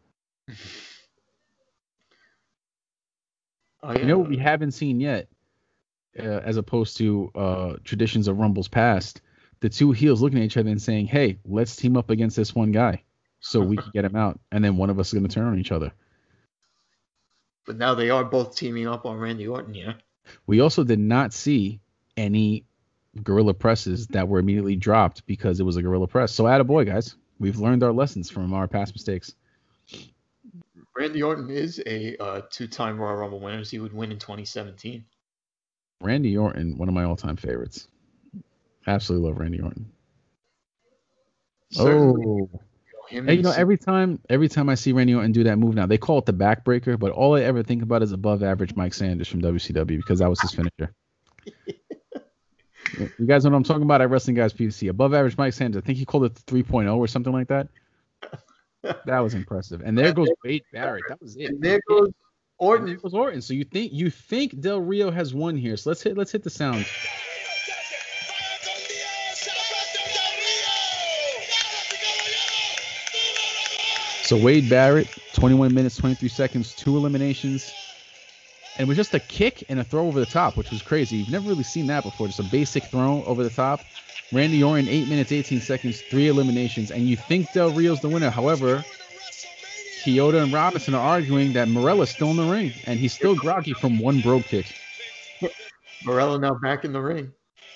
What we haven't seen yet, as opposed to traditions of Rumbles past, the 2 heels looking at each other and saying, hey, let's team up against this one guy so we can get him out. And then one of us is going to turn on each other. But now they are both teaming up on Randy Orton, yeah? We also did not see any gorilla presses that were immediately dropped because it was a gorilla press. So attaboy, guys. We've learned our lessons from our past mistakes. Randy Orton is a 2-time Royal Rumble winner. He would win in 2017. Randy Orton, one of my all-time favorites. Absolutely love Randy Orton. Certainly. Oh, him And and every time I see Randy Orton do that move now, they call it the backbreaker, but all I ever think about is above average Mike Sanders from WCW because that was his finisher. You guys know what I'm talking about at Wrestling Guys PVC. Above average Mike Sanders. I think he called it 3.0 or something like that. That was impressive. And there goes Wade Barrett. That was it. And there goes Orton. And there goes Orton. So you think Del Rio has won here. So let's hit the sound. So Wade Barrett, 21 minutes, 23 seconds, 2 eliminations. And it was just a kick and a throw over the top, which was crazy. You've never really seen that before. Just a basic throw over the top. Randy Orton, 8 minutes, 18 seconds, 3 eliminations. And you think Del Rio's the winner. However, Kyoto and Robinson are arguing that Morella's still in the ring. And he's still groggy from one brogue kick. Morello now back in the ring.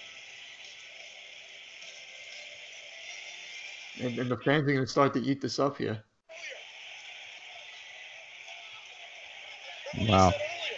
And the fans are going to start to eat this up here. Wow.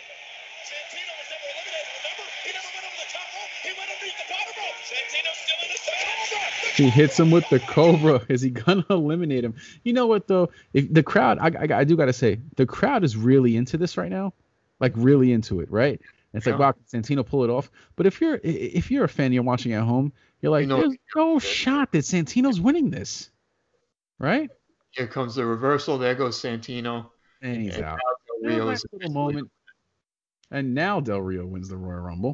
He hits him with the Cobra. Is he gonna eliminate him? You know what though? If the crowd, I do gotta say, the crowd is really into this right now, like really into it, right? And it's like, wow, can Santino pull it off? But if you're a fan, you're watching at home, you're like, there's no shot that Santino's winning this, right? Here comes the reversal. There goes Santino, and he's out. Nice little moment. And now Del Rio wins the Royal Rumble.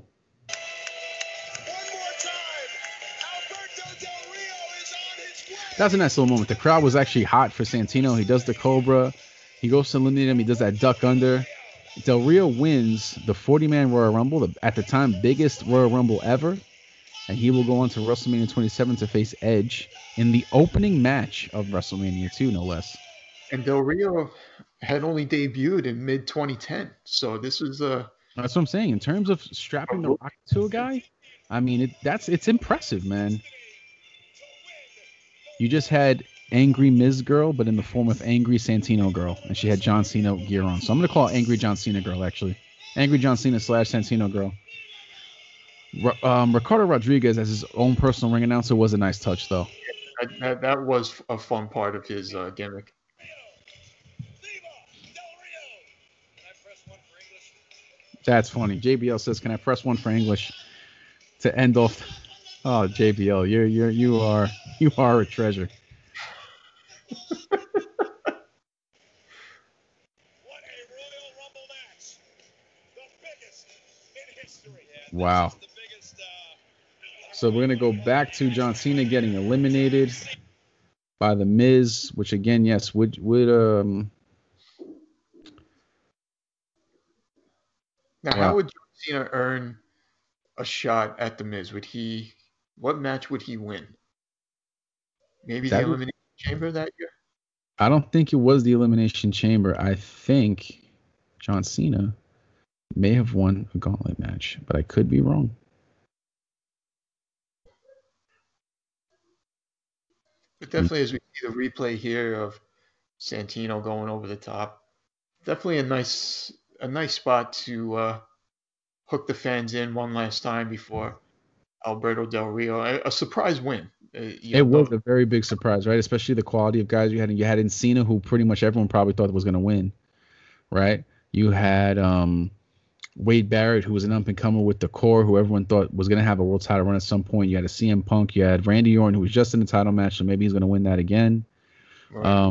That's a nice little moment. The crowd was actually hot for Santino. He does the Cobra. He goes to eliminate him. He does that duck under. Del Rio wins the 40-man Royal Rumble, at the time biggest Royal Rumble ever. And he will go on to WrestleMania 27 to face Edge in the opening match of WrestleMania 2, no less. And Del Rio had only debuted in mid-2010. So this is That's what I'm saying. In terms of strapping the Rock to a guy, I mean, it's impressive, man. You just had Angry Miz Girl, but in the form of Angry Santino Girl. And she had John Cena gear on. So I'm going to call it Angry John Cena Girl, actually. Angry John Cena / Santino Girl. Ricardo Rodriguez, as his own personal ring announcer, was a nice touch, though. That was a fun part of his gimmick. That's funny. JBL says, "Can I press one for English to end off?" Oh, JBL, you are a treasure. What a Royal Rumble match. The biggest in history. Wow. So we're going to go back to John Cena getting eliminated by The Miz, which again, yes, would Now, how would John Cena earn a shot at The Miz? What match would he win? Maybe the Elimination Chamber that year? I don't think it was the Elimination Chamber. I think John Cena may have won a gauntlet match, but I could be wrong. But definitely, as we see the replay here of Santino going over the top, definitely a nice spot to hook the fans in one last time before Alberto Del Rio. A surprise win. It was a very big surprise, right? Especially the quality of guys you had. You had in Cena, who pretty much everyone probably thought was going to win, right? You had Wade Barrett, who was an up-and-comer with the Core, who everyone thought was going to have a world title run at some point. You had a CM Punk. You had Randy Orton, who was just in the title match, so maybe he's going to win that again. Right.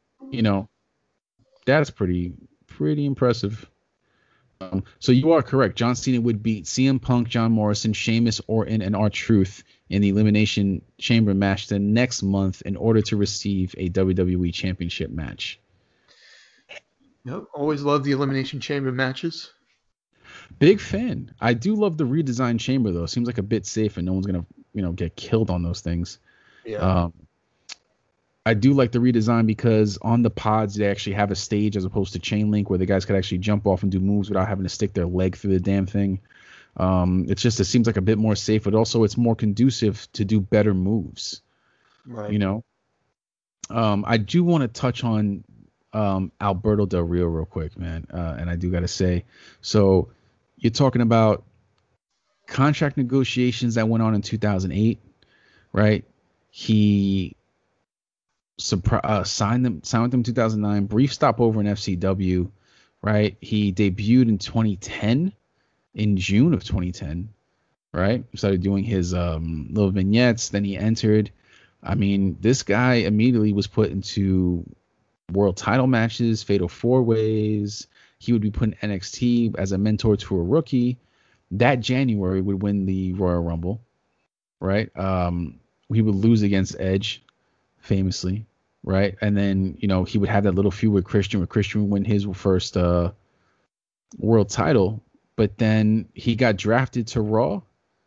That's pretty impressive. So you are correct. John Cena would beat CM Punk, John Morrison, Sheamus, Orton, and R-Truth in the Elimination Chamber match the next month in order to receive a WWE Championship match. Yep, always love the Elimination Chamber matches. Big fan. I do love the redesigned chamber, though. Seems like a bit safe and no one's going to, get killed on those things. Yeah. I do like the redesign because on the pods, they actually have a stage as opposed to chain link where the guys could actually jump off and do moves without having to stick their leg through the damn thing. It seems like a bit more safe, but also it's more conducive to do better moves. Right. I do want to touch on Alberto Del Rio real quick, man. And I do got to say, so you're talking about contract negotiations that went on in 2008, right? He signed with them in 2009. Brief stopover in FCW, right? He debuted in 2010, in June of 2010, right? Started doing his little vignettes. Then he entered. I mean, this guy immediately was put into world title matches, fatal four ways. He would be put in NXT as a mentor to a rookie. That January would win the Royal Rumble, right? He would lose against Edge, famously, right? And then he would have that little feud with Christian, where Christian would win his first world title. But then he got drafted to Raw.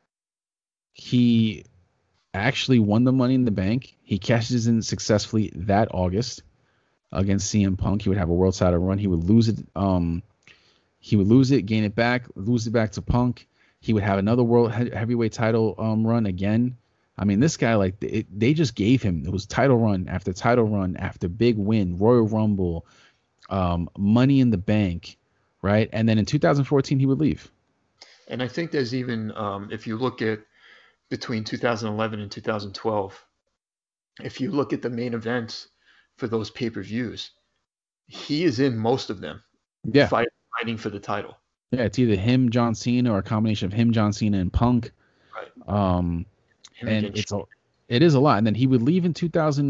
He actually won the Money in the Bank. He cashes in successfully that August against CM Punk. He would have a world title run. He would lose it. He would lose it, gain it back, lose it back to Punk. He would have another world heavyweight title run again. I mean, this guy, like, they just gave him, it was title run after big win, Royal Rumble, Money in the Bank, right? And then in 2014, he would leave. And I think there's even, if you look at between 2011 and 2012, if you look at the main events for those pay-per-views, he is in most of them. Yeah. Fighting for the title. Yeah, it's either him, John Cena, or a combination of him, John Cena, and Punk. Right. And it is a lot. And then he would leave in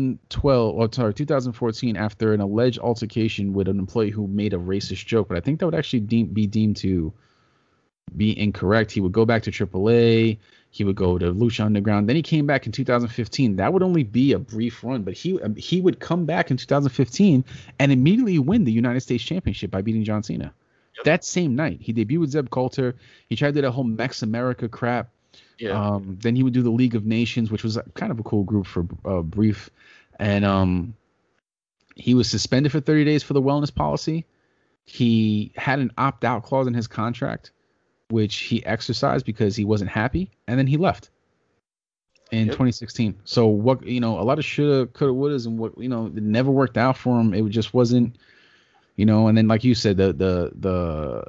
2014 after an alleged altercation with an employee who made a racist joke. But I think that would actually be deemed to be incorrect. He would go back to AAA. He would go to Lucha Underground. Then he came back in 2015. That would only be a brief run, but he would come back in 2015 and immediately win the United States Championship by beating John Cena. Yep. That same night, he debuted with Zeb Coulter. He tried to do that whole Mex America crap. Yeah. Then he would do the League of Nations, which was kind of a cool group for brief. And he was suspended for 30 days for the wellness policy. He had an opt-out clause in his contract, which he exercised because he wasn't happy, and then he left in 2016. So what, a lot of shoulda, coulda, wouldas, and what, it never worked out for him. It just wasn't, and then like you said, the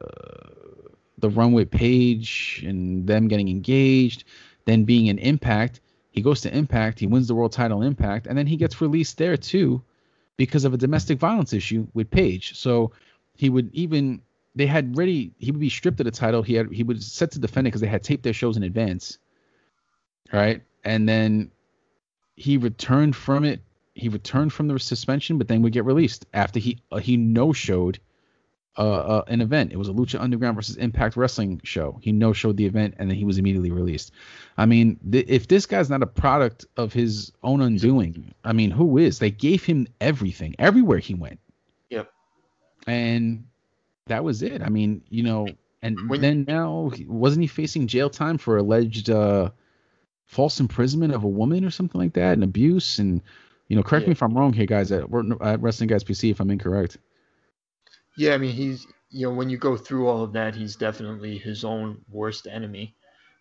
run with Paige and them getting engaged, then being in Impact. He goes to Impact, he wins the world title Impact, and then he gets released there too because of a domestic violence issue with Paige. So he would even, he would be stripped of the title. He would set to defend it because they had taped their shows in advance. Right. And then he returned from it. He returned from the suspension, but then would get released after he no-showed an event. It was a Lucha Underground versus Impact Wrestling show. He no-showed the event, and then he was immediately released. I mean, if this guy's not a product of his own undoing, I mean, who is? They gave him everything, everywhere he went. Yep. And that was it. I mean, then now, wasn't he facing jail time for alleged false imprisonment of a woman or something like that, and abuse? And, correct me if I'm wrong here, guys, at Wrestling Guys PC, if I'm incorrect. Yeah, I mean, he's, when you go through all of that, he's definitely his own worst enemy.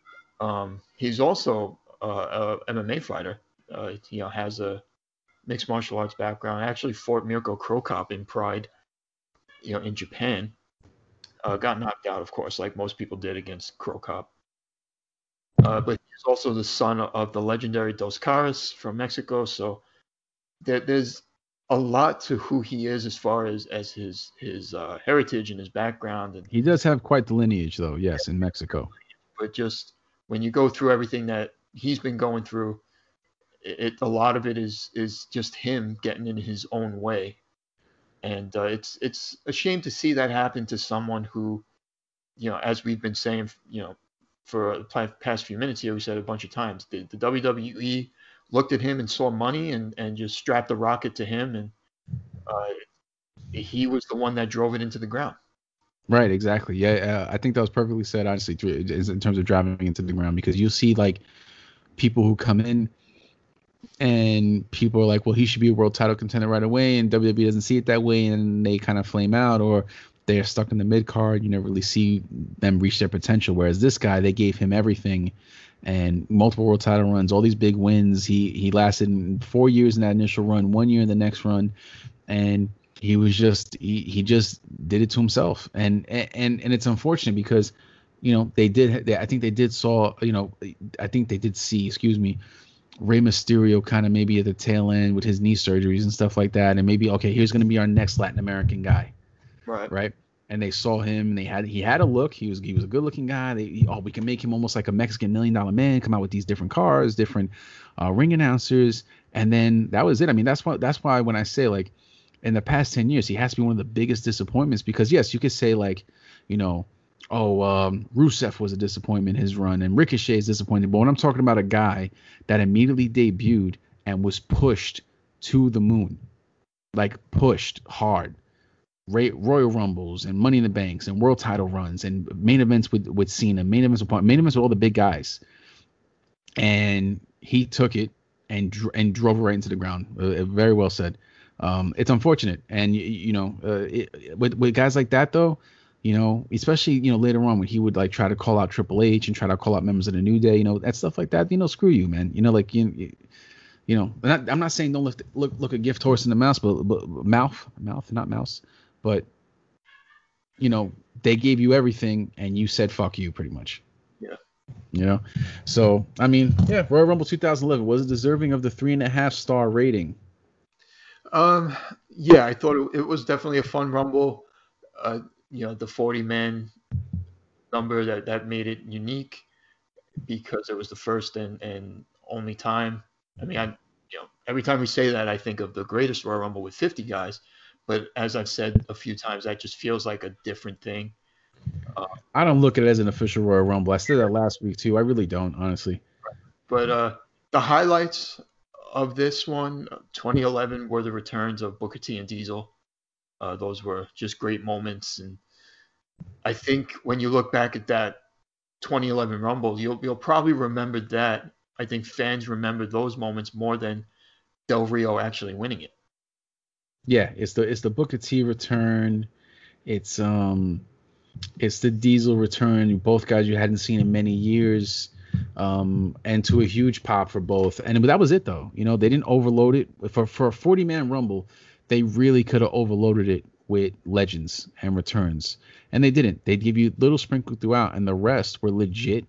He's also a MMA fighter. Has a mixed martial arts background. Actually fought Mirko Cro Cop in Pride, in Japan. Got knocked out, of course, like most people did against Cro Cop. But he's also the son of the legendary Dos Caras from Mexico. So there's a lot to who he is as far as his heritage and his background. And he does have quite the lineage, though. Yes, in Mexico. But just when you go through everything that he's been going through, a lot of it is just him getting in his own way. And it's a shame to see that happen to someone who, as we've been saying, for the past few minutes here, we said a bunch of times, the WWE looked at him and saw money and just strapped a rocket to him, and he was the one that drove it into the ground. Right, exactly. Yeah, I think that was perfectly said, honestly, in terms of driving into the ground, because you see, like, people who come in and people are like, well, he should be a world title contender right away, and WWE doesn't see it that way, and they kind of flame out, or they're stuck in the mid card. You never really see them reach their potential. Whereas this guy, they gave him everything, and multiple world title runs, all these big wins. He lasted 4 years in that initial run, 1 year in the next run, and he was just he just did it to himself. And it's unfortunate because, I think they did see, Rey Mysterio kind of maybe at the tail end with his knee surgeries and stuff like that, and maybe okay, here's going to be our next Latin American guy, Right. right? And they saw him, and he had a look. He was a good looking guy. We can make him almost like a Mexican $1 million man. Come out with these different cars, different ring announcers, and then that was it. I mean, that's why when I say like in the past 10 years, he has to be one of the biggest disappointments because yes, you could say like, you know, Rusev was a disappointment his run, and Ricochet is disappointing. But when I'm talking about a guy that immediately debuted and was pushed to the moon, like pushed hard, Royal Rumbles and Money in the Banks and world title runs and main events with Cena, main events with all the big guys, and he took it and drove it right into the ground. Very well said. It's unfortunate, and with guys like that though. Especially, later on when he would like try to call out Triple H and try to call out members of the New Day, that stuff like that, screw you, man. I'm not saying don't look a gift horse in the mouth, but mouth, not mouse. But, they gave you everything and you said, fuck you pretty much. Yeah. So, I mean, yeah, Royal Rumble 2011 was deserving of the 3.5 star rating. Yeah, I thought it was definitely a fun Rumble. The 40-man number that made it unique because it was the first and only time. I mean, every time we say that, I think of the greatest Royal Rumble with 50 guys. But as I've said a few times, that just feels like a different thing. I don't look at it as an official Royal Rumble. I said that last week too. I really don't, honestly. But the highlights of this one, 2011, were the returns of Booker T and Diesel. Those were just great moments, and I think when you look back at that 2011 Rumble, you'll probably remember that. I think fans remember those moments more than Del Rio actually winning it. Yeah, it's the Booker T return. It's the Diesel return. Both guys you hadn't seen in many years. And to a huge pop for both. And that was it though. They didn't overload it for a 40-man Rumble. They really could have overloaded it with legends and returns, and they didn't. They'd give you little sprinkle throughout, and the rest were legit,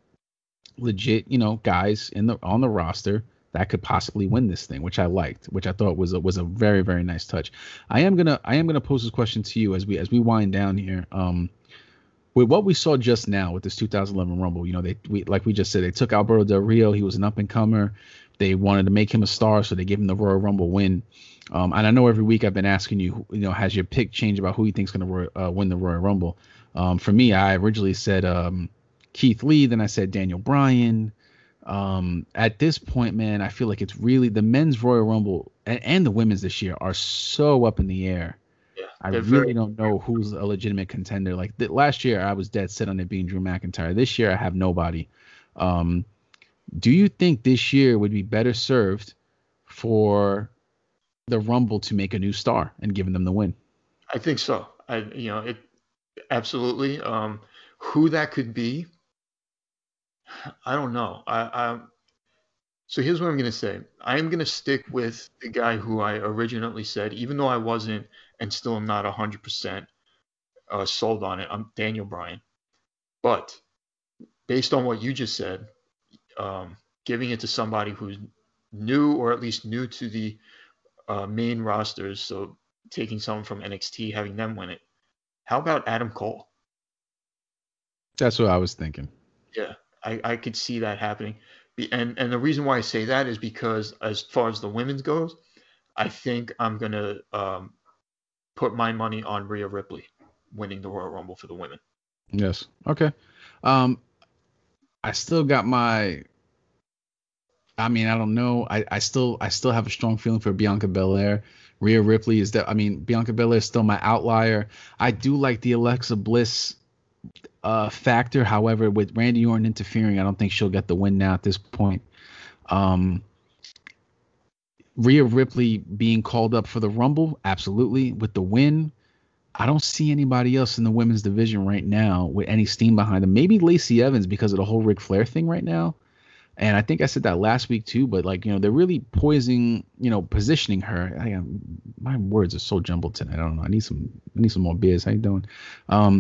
guys on the roster that could possibly win this thing, which I liked, which I thought was a very, very nice touch. I am gonna pose this question to you as we wind down here. With what we saw just now with this 2011 Rumble, like we just said, they took Alberto Del Rio. He was an up and comer. They wanted to make him a star, so they gave him the Royal Rumble win. And I know every week I've been asking you, has your pick changed about who you think's going to win the Royal Rumble? For me, I originally said Keith Lee, then I said Daniel Bryan. At this point, man, I feel like it's really the men's Royal Rumble and the women's this year are so up in the air. Yeah, I really don't know who's a legitimate contender. Like last year, I was dead set on it being Drew McIntyre. This year, I have nobody. Do you think this year would be better served for the Rumble to make a new star and giving them the win? I think so. It absolutely. Who that could be, I don't know. So here's what I'm going to say. I'm going to stick with the guy who I originally said, even though I wasn't and still am not 100% sold on it. I'm Daniel Bryan. But based on what you just said, giving it to somebody who's new or at least new to the main rosters, so taking someone from NXT, having them win it. How about Adam Cole? That's what I was thinking. Yeah, I could see that happening. And the reason why I say that is because as far as the women's goes, I think I'm going to put my money on Rhea Ripley winning the Royal Rumble for the women. Yes. Okay. I still got my... I mean, I don't know. I still have a strong feeling for Bianca Belair. Rhea Ripley is that. I mean, Bianca Belair is still my outlier. I do like the Alexa Bliss factor. However, with Randy Orton interfering, I don't think she'll get the win now at this point. Rhea Ripley being called up for the Rumble, absolutely. With the win, I don't see anybody else in the women's division right now with any steam behind them. Maybe Lacey Evans because of the whole Ric Flair thing right now. And I think I said that last week too, but they're really positioning her. My words are so jumbled tonight. I don't know. I need some more beers. How you doing?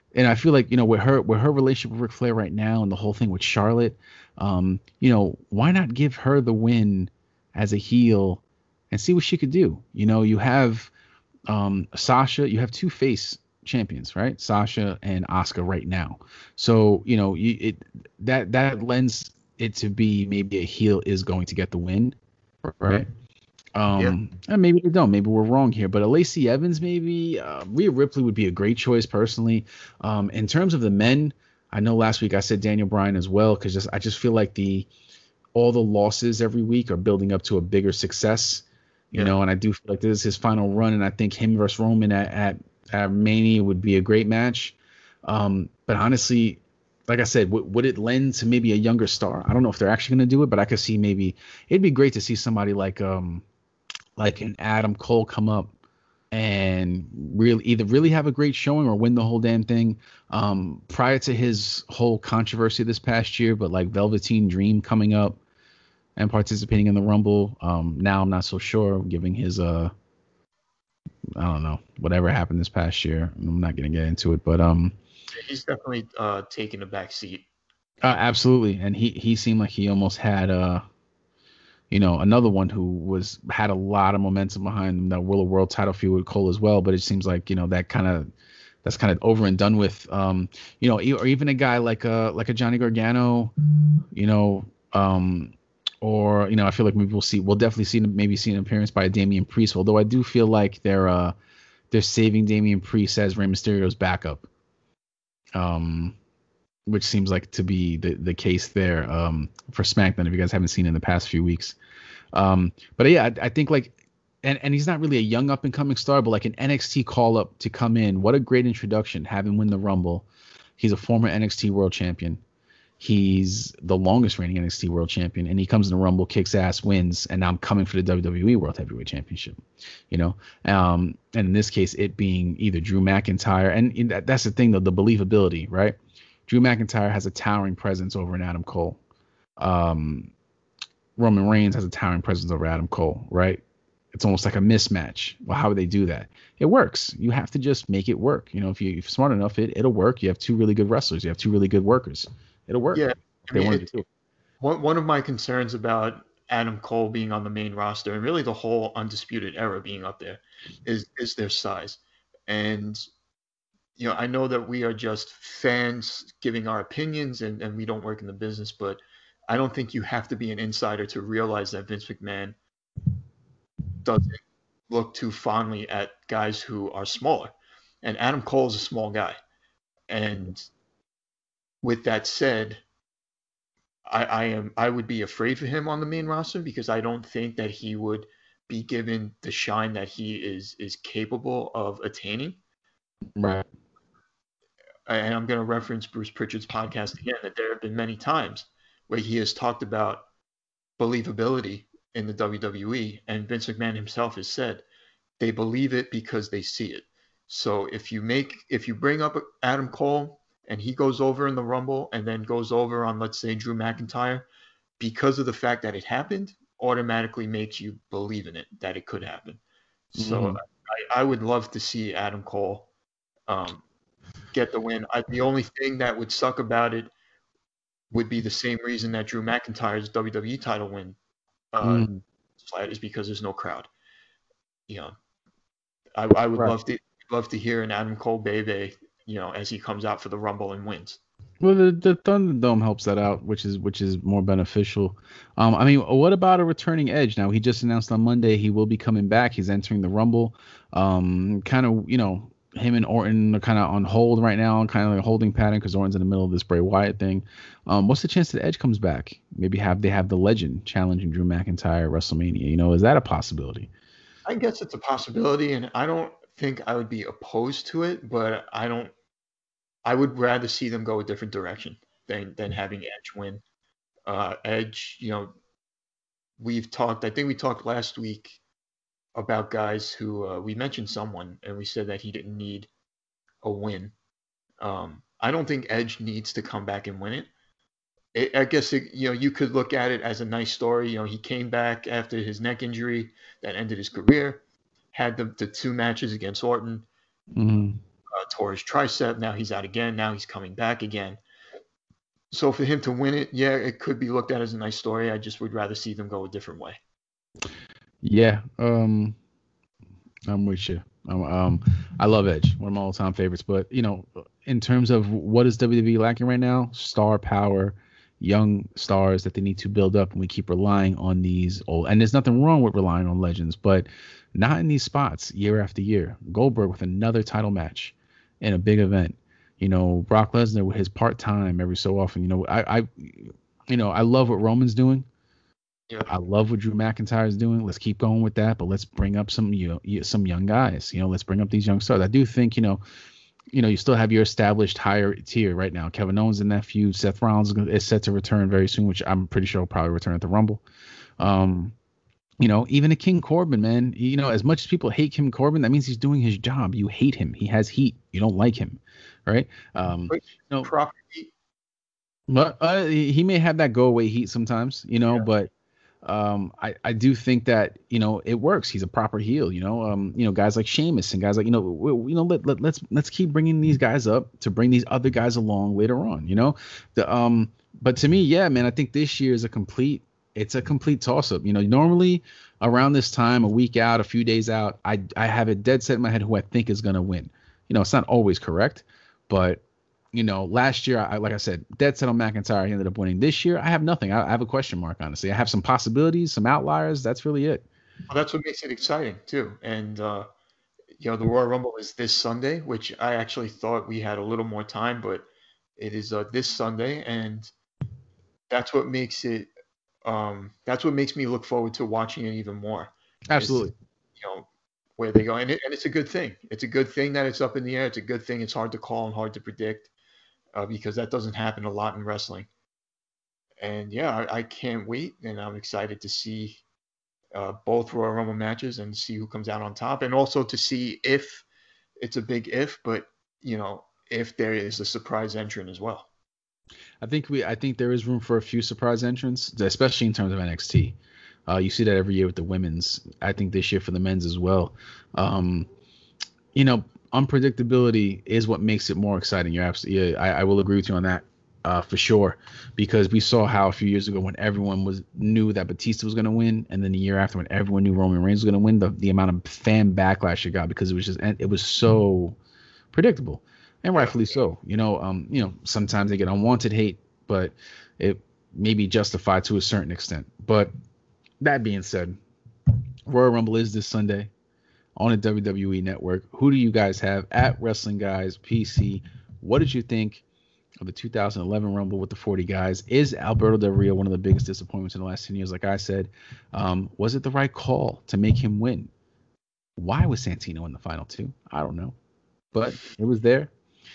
and I feel like, with her relationship with Ric Flair right now and the whole thing with Charlotte, why not give her the win as a heel and see what she could do? You have Sasha, you have two face champions, right? Sasha and Asuka right now. So, that lends it to be maybe a heel is going to get the win, right? Yeah. And maybe they don't. Maybe we're wrong here. But a Lacey Evans, maybe Rhea Ripley would be a great choice personally. In terms of the men, I know last week I said Daniel Bryan as well because I just feel like all the losses every week are building up to a bigger success. Yeah. And I do feel like this is his final run, and I think him versus Roman at Mania would be a great match. But honestly, like I said, would it lend to maybe a younger star? I don't know if they're actually going to do it, but I could see maybe it'd be great to see somebody like an Adam Cole come up and really have a great showing or win the whole damn thing. Prior to his whole controversy this past year, but like Velveteen Dream coming up and participating in the Rumble. Now I'm not so sure, giving his I don't know, whatever happened this past year. I'm not gonna get into it, but He's definitely taking a back seat. absolutely. And he seemed like he almost had another one who had a lot of momentum behind him, that world title feud with Cole as well. But it seems like that's kind of over and done with. Or even a guy like a Johnny Gargano, you know, or I feel like maybe we'll definitely see an appearance by Damian Priest. Although I do feel like they're saving Damian Priest as Rey Mysterio's backup, which seems like to be the case there for SmackDown. If you guys haven't seen it in the past few weeks. But yeah, I think like, and he's not really a young up and coming star, but like an NXT call up to come in. What a great introduction. Have him win the Rumble. He's a former NXT World Champion. He's the longest reigning NXT World Champion, and he comes in the Rumble, kicks ass, wins, and now I'm coming for the WWE World Heavyweight Championship. And in this case, it being either Drew McIntyre, and that's the thing, though, the believability, right? Drew McIntyre has a towering presence over an Adam Cole. Roman Reigns has a towering presence over Adam Cole, right? It's almost like a mismatch. Well, how would they do that? It works. You have to just make it work. If you're smart enough, it'll work. You have two really good wrestlers. You have two really good workers. It'll work. Yeah. If they wanted to. One of my concerns about Adam Cole being on the main roster and really the whole Undisputed Era being up there is their size. And I know that we are just fans giving our opinions and we don't work in the business, but I don't think you have to be an insider to realize that Vince McMahon doesn't look too fondly at guys who are smaller. And Adam Cole is a small guy. And with that said, I would be afraid for him on the main roster because I don't think that he would be given the shine that he is capable of attaining. Right. And I'm going to reference Bruce Pritchard's podcast again, that there have been many times where he has talked about believability in the WWE, and Vince McMahon himself has said they believe it because they see it. So if you bring up Adam Cole and he goes over in the Rumble and then goes over on, let's say, Drew McIntyre, because of the fact that it happened, automatically makes you believe in it, that it could happen. So I would love to see Adam Cole get the win. The only thing that would suck about it would be the same reason that Drew McIntyre's WWE title win is because there's no crowd. I would love to hear an Adam Cole Bebe, as he comes out for the Rumble and wins. Well, the Thunderdome helps that out, which is more beneficial. I mean, what about a returning Edge? Now, he just announced on Monday he will be coming back. He's entering the Rumble. Kind of, him and Orton are kind of on hold right now, kind of like a holding pattern because Orton's in the middle of this Bray Wyatt thing. What's the chance that Edge comes back? Maybe they have the Legend challenging Drew McIntyre at WrestleMania. Is that a possibility? I guess it's a possibility, and I don't think I would be opposed to it, but I would rather see them go a different direction than having Edge win. Edge, I think we talked last week about guys who we mentioned someone and we said that he didn't need a win. I don't think Edge needs to come back and win it. I guess you could look at it as a nice story. He came back after his neck injury that ended his career, had the two matches against Orton, tore his tricep. Now he's out again. Now he's coming back again. So for him to win it, yeah, it could be looked at as a nice story. I just would rather see them go a different way. Yeah, I'm with you. I love Edge, one of my all-time favorites. But in terms of what is WWE lacking right now, star power, young stars that they need to build up, and we keep relying on these old. And there's nothing wrong with relying on legends, but not in these spots year after year. Goldberg with another title match in a big event. Brock Lesnar with his part-time every so often. I love what Roman's doing. Yeah. I love what Drew McIntyre is doing. Let's keep going with that, but let's bring up some young guys. Let's bring up these young stars. I do think you still have your established higher tier right now. Kevin Owens in that feud. Seth Rollins is set to return very soon, which I'm pretty sure will probably return at the Rumble. Even a King Corbin, man. As much as people hate King Corbin, that means he's doing his job. You hate him. He has heat. You don't like him, right? Proper heat. But he may have that go away heat sometimes, but. I do think that it works. He's a proper heel. Guys like Sheamus and guys like let's keep bringing these guys up to bring these other guys along later on. But to me, yeah, man, I think this year is a complete toss up. Normally around this time, a week out, a few days out, I have it dead set in my head who I think is gonna win. It's not always correct, but. Last year, like I said, dead set on McIntyre. He ended up winning. This year, I have nothing. I have a question mark, honestly. I have some possibilities, some outliers. That's really it. Well, that's what makes it exciting, too. And, the Royal Rumble is this Sunday, which I actually thought we had a little more time, but it is this Sunday. And that's what makes it that's what makes me look forward to watching it even more. Absolutely. Where they go. And it's a good thing. It's a good thing that it's up in the air. It's a good thing. It's hard to call and hard to predict. Because that doesn't happen a lot in wrestling. And yeah, I can't wait, and I'm excited to see both Royal Rumble matches and see who comes out on top, and also to see if it's a big if, but if there is a surprise entrant as well. I think there is room for a few surprise entrants, especially in terms of NXT. You see that every year with the women's. I think this year for the men's as well. Unpredictability is what makes it more exciting. You're absolutely, I will agree with you on that for sure, because we saw how a few years ago when everyone knew that Batista was going to win, and then the year after when everyone knew Roman Reigns was going to win, the amount of fan backlash it got because it was so predictable, and rightfully so. Sometimes they get unwanted hate, but it may be justified to a certain extent. But that being said, Royal Rumble is this Sunday on the WWE Network. Who do you guys have at Wrestling Guys PC? What did you think of the 2011 Rumble with the 40 guys? Is Alberto Del Rio one of the biggest disappointments in the last 10 years? Like I said, was it the right call to make him win? Why was Santino in the final two? I don't know, but it was there.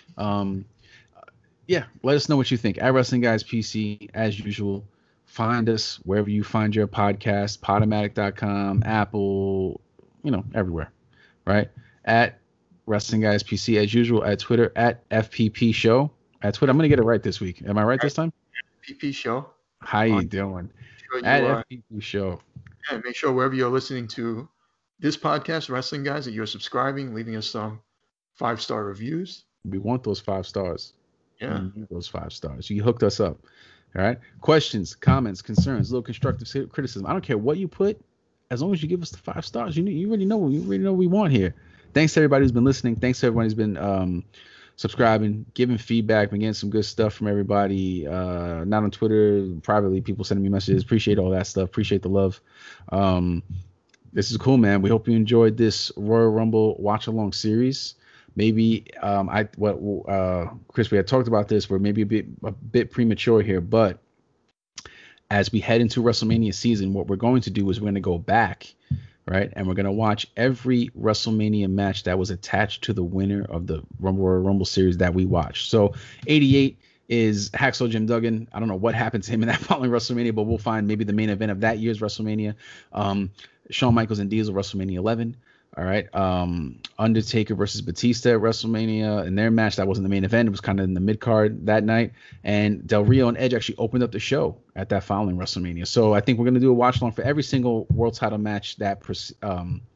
Yeah, let us know what you think at Wrestling Guys PC as usual. Find us wherever you find your podcast, Podomatic.com, Apple, everywhere, right? At Wrestling Guys PC as usual, at Twitter at FPP Show. At Twitter, I'm gonna get it right this week. Am I right this time? FPP Show. How you doing? At FPP Show. Yeah, make sure wherever you're listening to this podcast, Wrestling Guys, that you're subscribing, leaving us some 5-star reviews. We want those 5 stars. Yeah, we need those 5 stars. You hooked us up. All right. Questions, comments, concerns, little constructive criticism. I don't care what you put. As long as you give us the 5 stars, you already know what we want here. Thanks to everybody who's been listening. Thanks to everyone who's been subscribing, giving feedback, been getting some good stuff from everybody. Not on Twitter, privately, people sending me messages. Appreciate all that stuff. Appreciate the love. This is cool, man. We hope you enjoyed this Royal Rumble watch along series. Maybe Chris, we had talked about this. We're maybe a bit premature here, but as we head into WrestleMania season, what we're going to do is we're going to go back, right? And we're going to watch every WrestleMania match that was attached to the winner of the Royal Rumble series that we watched. So 88 is Hacksaw Jim Duggan. I don't know what happened to him in that following WrestleMania, but we'll find maybe the main event of that year's WrestleMania. Shawn Michaels and Diesel, WrestleMania 11. All right. Undertaker versus Batista at WrestleMania in their match. That wasn't the main event. It was kind of in the mid card that night. And Del Rio and Edge actually opened up the show at that following WrestleMania. So I think we're going to do a watch along for every single world title match that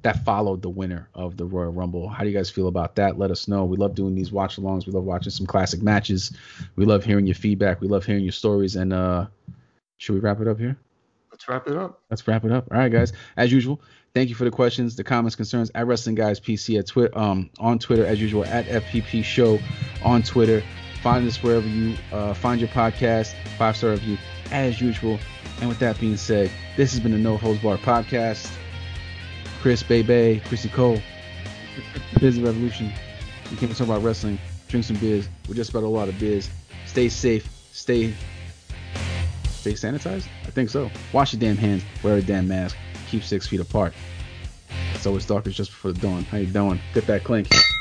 that followed the winner of the Royal Rumble. How do you guys feel about that? Let us know. We love doing these watch-alongs. We love watching some classic matches. We love hearing your feedback. We love hearing your stories. And should we wrap it up here? Let's wrap it up. Let's wrap it up. All right, guys. As usual, thank you for the questions, the comments, concerns at Wrestling Guys PC on Twitter, as usual, at FPP Show on Twitter. Find us wherever you find your podcast. 5-star review, as usual. And with that being said, this has been the No Holds Barred Podcast. Chris Bebe, Chrissy Cole, Busy Revolution. We came to talk about wrestling, drink some beers. We're just about a lot of beers. Stay safe. Stay sanitized? I think so. Wash your damn hands. Wear a damn mask. Keep 6 feet apart. So it's dark. It's just before the dawn. How you doing? Get that clink.